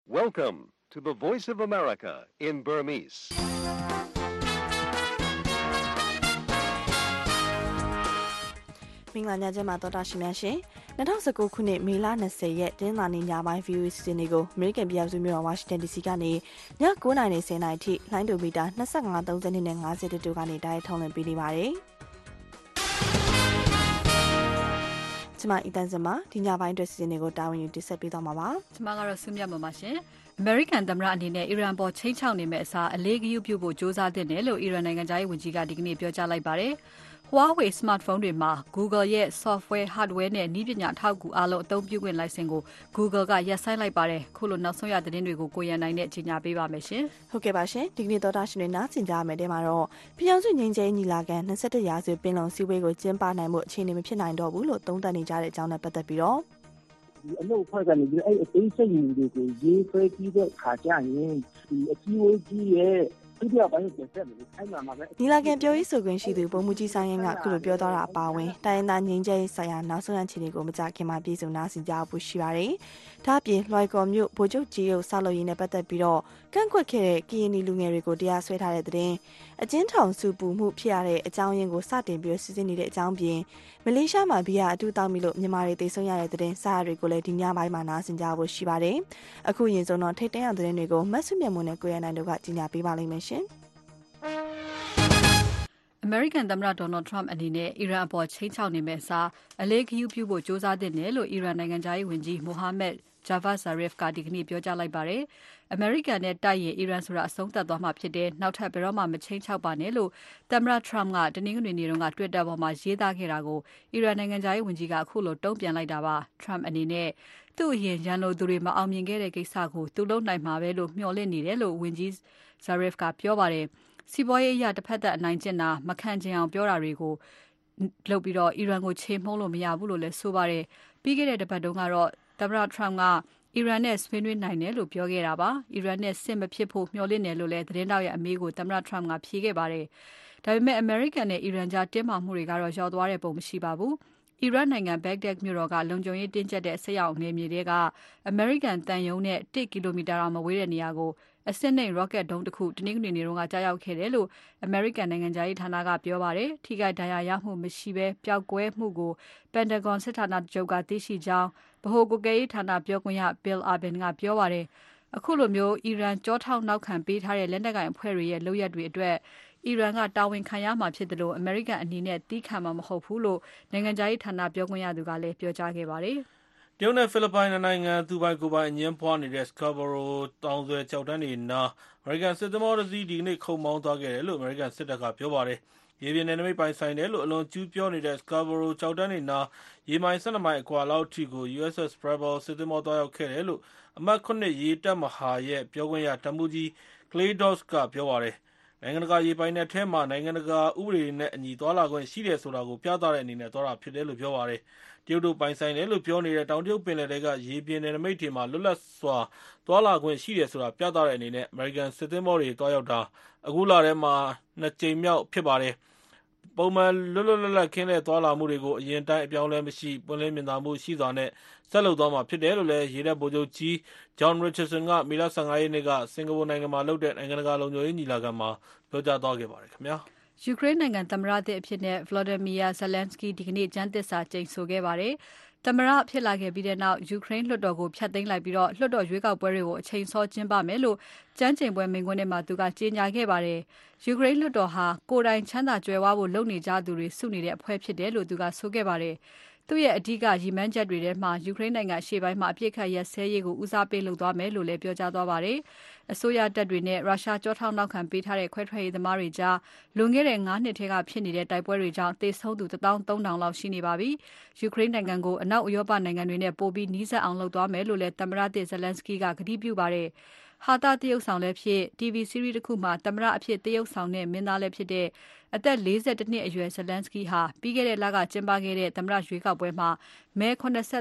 Welcome to the Voice of America in Burmese. ။မင်္ဂလာညချမ်းပါတော်တာရှင်များရှင်။2019ခုနှစ်မေလ20ရက်တင်းလာနေညပိုင်း VOA စီစဉ်တွေကို American ပြည်သူ့မြို့တော် Washington DC ကနေည9:00နာရီ 10:00နာရီထိလိုင်းဒိုမီတာ25 30နဲ့50တူကနေတိုက်ထုံးလွှင့်ပေးနေပါတယ်။ကျွန်မအီတန်စမဒီညပိုင်းအတွက်စီစဉ်တွေကိုတာဝန်ယူတင်ဆက်ပေးသွားမှာပါ။ကျွန်မကတော့ဆုမြတ်မပါရှင်။ American သမ္မတအနေနဲ့အီရန်ပေါ်ချိန်ချောက်နေမဲ့အစားအလေးဂရုပြုဖို့စ조사သင့်တယ်လို့အီရန်နိုင်ငံသားရေးဝန်ကြီးကဒီကနေ့ပြောကြားလိုက်ပါတယ်။ Huawei smartphone တွေမှာ Google ရဲ့ software, hardware နဲ့နည်းပညာထောက်ကူအားလုံးအသုံးပြုခွင့်လိုင်စင်ကို Google ကရပ်ဆိုင်းလိုက်ပါတယ်။ခုလိုနောက်ဆုံးရသတင်းတွေကိုကိုရန်နိုင်နဲ့ကြီးညာပေးပါမယ်ရှင်။ဟုတ်ကဲ့ပါရှင်။ဒီကနေ့တော်တာရှင်တွေနားဆင်ကြရမယ့်တဲမှာတော့ပြည်အောင်စုငြိမ်းချမ်းညီလာခံ21ရာစုပင်လုံစည်းဝေးကိုကျင်းပနိုင်မှုအခြေအနေမဖြစ်နိုင်တော့ဘူးလို့သုံးသပ်နေကြတဲ့အကြောင်းနဲ့ပတ်သက်ပြီးတော့ဒီအလုပ်ဖွဲ့ကနေပြီးအဲ့အသေးစိတ်ယူတွေကိုရေးဆွဲပြီးတဲ့ခါကျရင်ဒီအစည်းအဝေးကြီးရဲ့နီလာကန်ပြောရေးဆိုခွင့်ရှိသူပုံမှုကြီးဆိုင်ရင်ကခုလိုပြောသွားတာအပါဝင်တိုင်းသားငင်းကျဲဆိုင်ရာနောက်ဆုံးအခြေအနေကိုမကြခင်မှာပြည်စုံနာဆင်ကြဖို့ရှိပါတယ်။ဒါ့အပြင်လွိုင်ကော်မြို့ဗိုလ်ချုပ်ကြီးရုပ်ဆောက်လုပ်ရေးနဲ့ပတ်သက်ပြီးတော့ကန့်ကွက်ခဲ့တဲ့ကရင်လူငယ်တွေကိုတရားစွဲထားတဲ့တဲ့အကျဉ်းထောင်စုပူမှုဖြစ်ရတဲ့အကြောင်းရင်းကိုစတင်ပြီးစစ်ဆေးနေတဲ့အကြောင်းပြင်မလေးရှားမှာဘီယာအတူတောက်မိလို့မြန်မာတွေတိတ်ဆုံးရတဲ့တဲ့စာတွေကိုလည်းဒီညပိုင်းမှာနားဆင်ကြဖို့ရှိပါတယ်။အခုရင်ဆုံးတော့ထိတ်တန့်ရတဲ့တွေကိုမတ်ဆွမြတ်မွန်နဲ့ကိုရနိုင်တို့ကကြီးညာပေးပါလိမ့်မယ်ရှင်။ American သမ္မတ Donald Trump အနေနဲ့အီရန်အပေါ်ချိန်ချောက်နေမဲ့အစားအလေးဂရုပြုဖို့စ조사သင့်တယ်လို့အီရန်နိုင်ငံသားရေးဝန်ကြီး Mohammad Javad Zarif ကဒီကနေ့ပြောကြားလိုက်ပါတယ်။ American နဲ့တိုက်ရင်အီရန်ဆိုတာအဆုံးသတ်သွားမှာဖြစ်တယ်။နောက်ထပ်ဘယ်တော့မှမချိန်ချောက်ပါနဲ့လို့သမ္မတ Trump ကတနင်္ဂနွေနေ့က Twitter ပေါ်မှာရေးသားခဲ့တာကိုအီရန်နိုင်ငံသားရေးဝန်ကြီးကအခုလိုတုံ့ပြန်လိုက်တာပါ။ Trump အနေနဲ့သူ့အရင်ရန်လိုသူတွေမအောင်မြင်ခဲ့တဲ့ကိစ္စကိုသူလုပ်နိုင်မှာပဲလို့မျှော်လင့်နေတယ်လို့ဝန်ကြီး Zarif ကပြောပါတယ်။စီးပွားရေးအရတစ်ဖက်သက်အနိုင်ကျင့်တာမခံချင်အောင်ပြောတာတွေကိုလုပ်ပြီးတော့အီရန်ကိုချေမှုန်းလို့မရဘူးလို့လည်းဆိုပါတယ်။ပြီးခဲ့တဲ့တစ်ပတ်တုန်းကတော့သမ္မတ Trump ကအီရန်နဲ့ဆွေးနွေးနိုင်တယ်လို့ပြောခဲ့တာပါ။အီရန်နဲ့စစ်မဖြစ်ဖို့မျှော်လင့်တယ်လို့လည်းသတင်းတောက်ရဲ့အမေးကိုသမ္မတ Trump ကဖြေခဲ့ပါတယ်။ဒါပေမဲ့ American နဲ့အီရန်ကြားတင်းမာမှုတွေကတော့လျော့သွားတဲ့ပုံမရှိပါဘူး။အီရတ်နိုင်ငံ Baghdad မြို့တော်ကလုံခြုံရေးတင်းကျပ်တဲ့ဆက်ရောက်နယ်မြေတွေက American တန်ယုံနဲ့1ကီလိုမီတာတောင်မဝေးတဲ့နေရာကိုအစစ်နှိမ် rocket ဒုံးတစ်ခုတနင်္ဂနွေနေ့ကကြားရောက်ခဲ့တယ်လို့ American နိုင်ငံခြားရေးဌာနကပြောပါတယ်။ထိခိုက်ဒဏ်ရာရမှုမရှိဘဲပျောက်ကွဲမှုကို Pentagon စစ်ဌာနချုပ်ကသိရှိကြောင်းဗဟိုကွပ်ကဲရေးဌာနပြောခွင့်ရ Bill Urban ကပြောပါတယ်။အခုလိုမျိုးအီရန်ကြောထောက်နောက်ခံပေးထားတဲ့လက်နက်ကိုင်အဖွဲ့တွေရဲ့လုပ်ရပ်တွေအတွက်အီရန်ကတာဝန်ခံရမှာဖြစ်တယ်လို့ American အနေနဲ့သီးခံမှာမဟုတ်ဘူးလို့နိုင်ငံခြားရေးဌာနပြောခွင့်ရသူကလည်းပြောကြားခဲ့ပါတယ်။တရုတ်နဲ့ဖိလစ်ပိုင်နိုင်ငံသူပိုင်ကိုယ်ပိုင်အငြင်းပွားနေတဲ့ Scarborough တောင်စွယ်ကျောက်တန်းတွေနား American စစ်သင်္ဘောတစ်စီးဒီကနေ့ခုတ်မောင်းသွားခဲ့တယ်လို့ American စစ်တပ်ကပြောပါတယ်။ရေပြင်နယ်နိမိတ်ပိုင်ဆိုင်တယ်လို့အလွန်ကျူးပြောနေတဲ့ Scarborough ကျောက်တန်းတွေနားရေမိုင်12မိုင်အကွာလောက်အထိကို USS Preble စစ်သင်္ဘောသွားရောက်ခဲ့တယ်လို့အမှတ်9ရေတပ်မဟာရဲ့ပြောခွင့်ရတပ်မှူးကြီး Clay Doss ကပြောပါတယ်။နိုင်ငံတကာရေပိုင်နက်ထဲမှာနိုင်ငံတကာဥပဒေနဲ့အညီသွားလာခွင့်ရှိတယ်ဆိုတာကိုပြသတဲ့အနေနဲ့သွားတာဖြစ်တယ်လို့ပြောပါတယ်။တရုတ်တို့ပိုင်ဆိုင်တယ်လို့ပြောနေတဲ့တောင်တရုတ်ပင်လယ်ထဲကရေပြင်နယ်နိမိတ်တွေမှာလွတ်လပ်စွာသွားလာခွင့်ရှိတယ်ဆိုတာပြသတဲ့အနေနဲ့ American စစ်သင်္ဘောတွေသွားရောက်တာအခုလထဲမှာ2ကြိမ်မြောက်ဖြစ်ပါတယ်။ပုံမှန်လွတ်လွတ်လပ်လပ်ခင်းတဲ့သွားလာမှုတွေကိုအရင်တိုင်းအပြောင်းလဲမရှိပွင့်လင်းမြင်သာမှုရှိစွာနဲ့ဆက်လုပ်သွားမှာဖြစ်တယ်လို့လည်းရေတပ်ဗိုလ်ချုပ်ကြီး John Richardson ကမေလ15ရက်နေ့ကစင်ကာပူနိုင်ငံမှာလုပ်တဲ့နိုင်ငံတကာလုံခြုံရေးညီလာခံမှာပြောကြားသွားခဲ့ပါတယ်ခင်ဗျာ။ယူကရိန်းနိုင်ငံသမ္မတသစ်အဖြစ်နဲ့ Volodymyr Zelensky ဒီကနေ့ကျမ်းသစ္စာကျိန်ဆိုခဲ့ပါတယ်။သမ္မတဖြစ်လာခဲ့ပြီးတဲ့နောက်ယူကရိန်းလွှတ်တော်ကိုဖျက်သိမ်းလိုက်ပြီးတော့လွှတ်တော်ရွေးကောက်ပွဲတွေကိုအချိန်စောကျင်းပမယ်လို့ကျမ်းကျိန်ပွဲမိန့်ခွန်းထဲမှာသူကကြေညာခဲ့ပါတယ်။ယူကရိန်းလွှတ်တော်ဟာကိုယ်တိုင်ချမ်းသာကြွယ်ဝဖို့လုပ်နေကြသူတွေစုနေတဲ့အဖွဲ့ဖြစ်တယ်လို့သူကဆိုခဲ့ပါတယ်။သူ့ရဲ့အဓိကရည်မှန်းချက်တွေထဲမှာယူကရိန်းနိုင်ငံအရှေ့ပိုင်းမှာအပြစ်ခတ်ရက်စဲရေးကိုဦးစားပေးလုပ်သွားမယ်လို့လည်းပြောကြားသွားပါတယ်။အစိုးရတပ်တွေနဲ့ရုရှားကြောထောက်နောက်ခံပေးထားတဲ့ခွဲထွက်ရေးသမားတွေကြားလွန်ခဲ့တဲ့9နှစ်ထဲကဖြစ်နေတဲ့တိုက်ပွဲတွေကြောင့်သေဆုံးသူ13000လောက်ရှိနေပါပြီ။ယူကရိန်းနိုင်ငံကိုအနောက်ဥရောပနိုင်ငံတွေနဲ့ပိုပြီးနီးစပ်အောင်လုပ်သွားမယ်လို့လည်းသမ္မတသစ် Zelensky ကကတိပြုပါတယ်။ဟာသတရုပ်ဆောင်လည်းဖြစ် TV series တစ်ခုမှာသမ္မတအဖြစ်တရုပ်ဆောင်တဲ့မင်းသားလည်းဖြစ်တဲ့အသက်41နှစ်အရွယ် Zelensky ဟာပြီးခဲ့တဲ့လကကျင်းပခဲ့တဲ့သမ္မတရွေးကောက်ပွဲမှာမဲ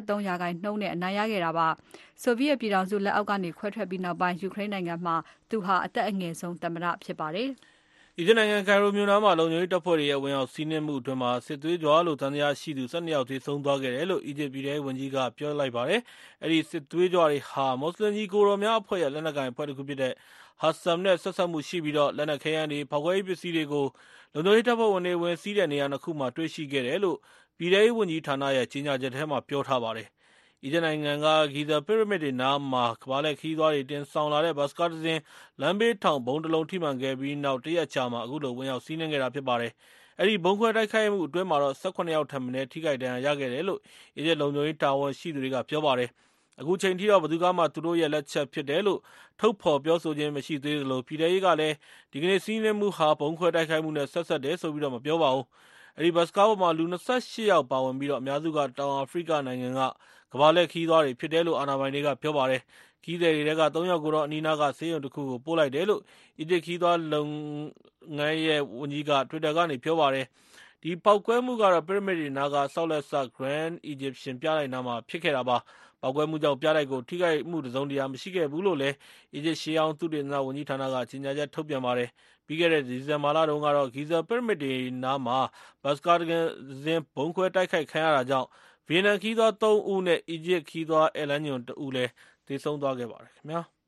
83%နဲ့အနိုင်ရခဲ့တာပါ။ဆိုဗီယက်ပြည်ထောင်စုလက်အောက်ကနေခွဲထွက်ပြီးနောက်ပိုင်းယူကရိန်းနိုင်ငံမှာသူဟာအသက်အငယ်ဆုံးသမ္မတဖြစ်ပါတယ်။အီဂျစ်နိုင်ငံကိုင်ရိုမြို့နားမှာလုံခြုံရေးတပ်ဖွဲ့တွေရဲ့ဝင်ရောက်စီးနင်းမှုအတွင်းမှာစစ်သွေးကြွလို့သံသယရှိသူ12 ယောက်သေဆုံးသွားခဲ့တယ်လို့အီဂျစ်ပြည်ထဲရေးဝန်ကြီးကပြောလိုက်ပါတယ်။အဲဒီစစ်သွေးကြွတွေဟာမွတ်စလင်ကြီးကိုတော်များအဖွဲ့ရဲ့လက်နက်ကိုင်အဖွဲ့တစ်ခုဖြစ်တဲ့ Hassam နဲ့ဆက်ဆက်မှုရှိပြီးတော့လက်နက်ခဲယမ်းတွေဖောက်ခွဲရေးပစ္စည်းတွေကိုလုံခြုံရေးတပ်ဖွဲ့ဝင်တွေဝင်စီးတဲ့နေရာနှစ်ခုမှာတွေ့ရှိခဲ့တယ်လို့ပြည်ထဲရေးဝန်ကြီးဌာနရဲ့ကြေညာချက်ထဲမှာပြောထားပါတယ်။အီဂျစ်နိုင်ငံကဂီဇာပီရမစ်တွေနားမှာကမ္ဘာလှည့်ခရီးသွားတွေတင်ဆောင်လာတဲ့ဘတ်စကားတစ်စင်းလမ်းဘေးထောင်ဘုံတစ်လုံးထိမှန်ခဲ့ပြီးနောက်တရက်ကြာမှအခုလိုဝင်ရောက်စီးနင်းခဲ့တာဖြစ်ပါတယ်။အဲဒီဘုံခွဲတိုက်ခိုက်မှုအတွင်းမှာတော့18 ယောက်ထပ်မံထိခိုက်ဒဏ်ရာရခဲ့တယ်လို့အီဂျစ်လုံခြုံရေးတာဝန်ရှိသူတွေကပြောပါတယ်။အခုချိန်ထိတော့ဘယ်သူမှသူတို့ရဲ့လက်ချက်ဖြစ်တယ်လို့ထုတ်ဖော်ပြောဆိုခြင်းမရှိသေးသလိုပြည်ထောင်ရေးကလည်းဒီကနေ့စီးနင်းမှုဟာဘုံခွဲတိုက်ခိုက်မှုနဲ့ဆက်ဆက်တယ်ဆိုပြီးတော့မပြောပါဘူး။အဲဒီဘတ်စကားပေါ်မှာလူ28 ယောက်ပါဝင်ပြီးတော့အများစုကတောင်အာဖရိကနိုင်ငံကကမ္ဘာလှည့်ခရီးသွားတွေဖြစ်တယ်လို့အာဏာပိုင်တွေကပြောပါတယ်။ခရီးသည်တွေက3 ယောက်ကိုတော့အနီးနားကဆေးရုံတစ်ခုကိုပို့လိုက်တယ်လို့အီဂျစ်ခရီးသွားလုပ်ငန်းရဲ့ဝန်ကြီးက Twitter ကနေပြောပါတယ်။ဒီပောက်ကွဲမှုကတော့ပီရမစ်တွေနားကဆောက်လက်စ Grand Egyptian ပြတိုက်နားမှာဖြစ်ခဲ့တာပါ။ပောက်ကွဲမှုကြောင့်ပြတိုက်ကိုထိခိုက်မှုတစ်စုံတရာမရှိခဲ့ဘူးလို့လည်းအီဂျစ်ရှေးဟောင်းသုတေသနဝန်ကြီးဌာနကကြေညာချက်ထုတ်ပြန်ပါတယ်။ပြီးခဲ့တဲ့ဒီဇင်ဘာလတုန်းကတော့ဂီဇာပီရမစ်တွေနားမှာဘတ်စကားတစ်စင်းဘုံခွဲတိုက်ခိုက်ခံရတာကြောင့်ဗီယက်နမ်ခီးသွား3 ဦးနဲ့အီဂျစ်ခီးသွားအဲလန်ညွန်2 ဦးလည်းသေဆုံးသွားခဲ့ပါတယ်ခင်ဗျာ။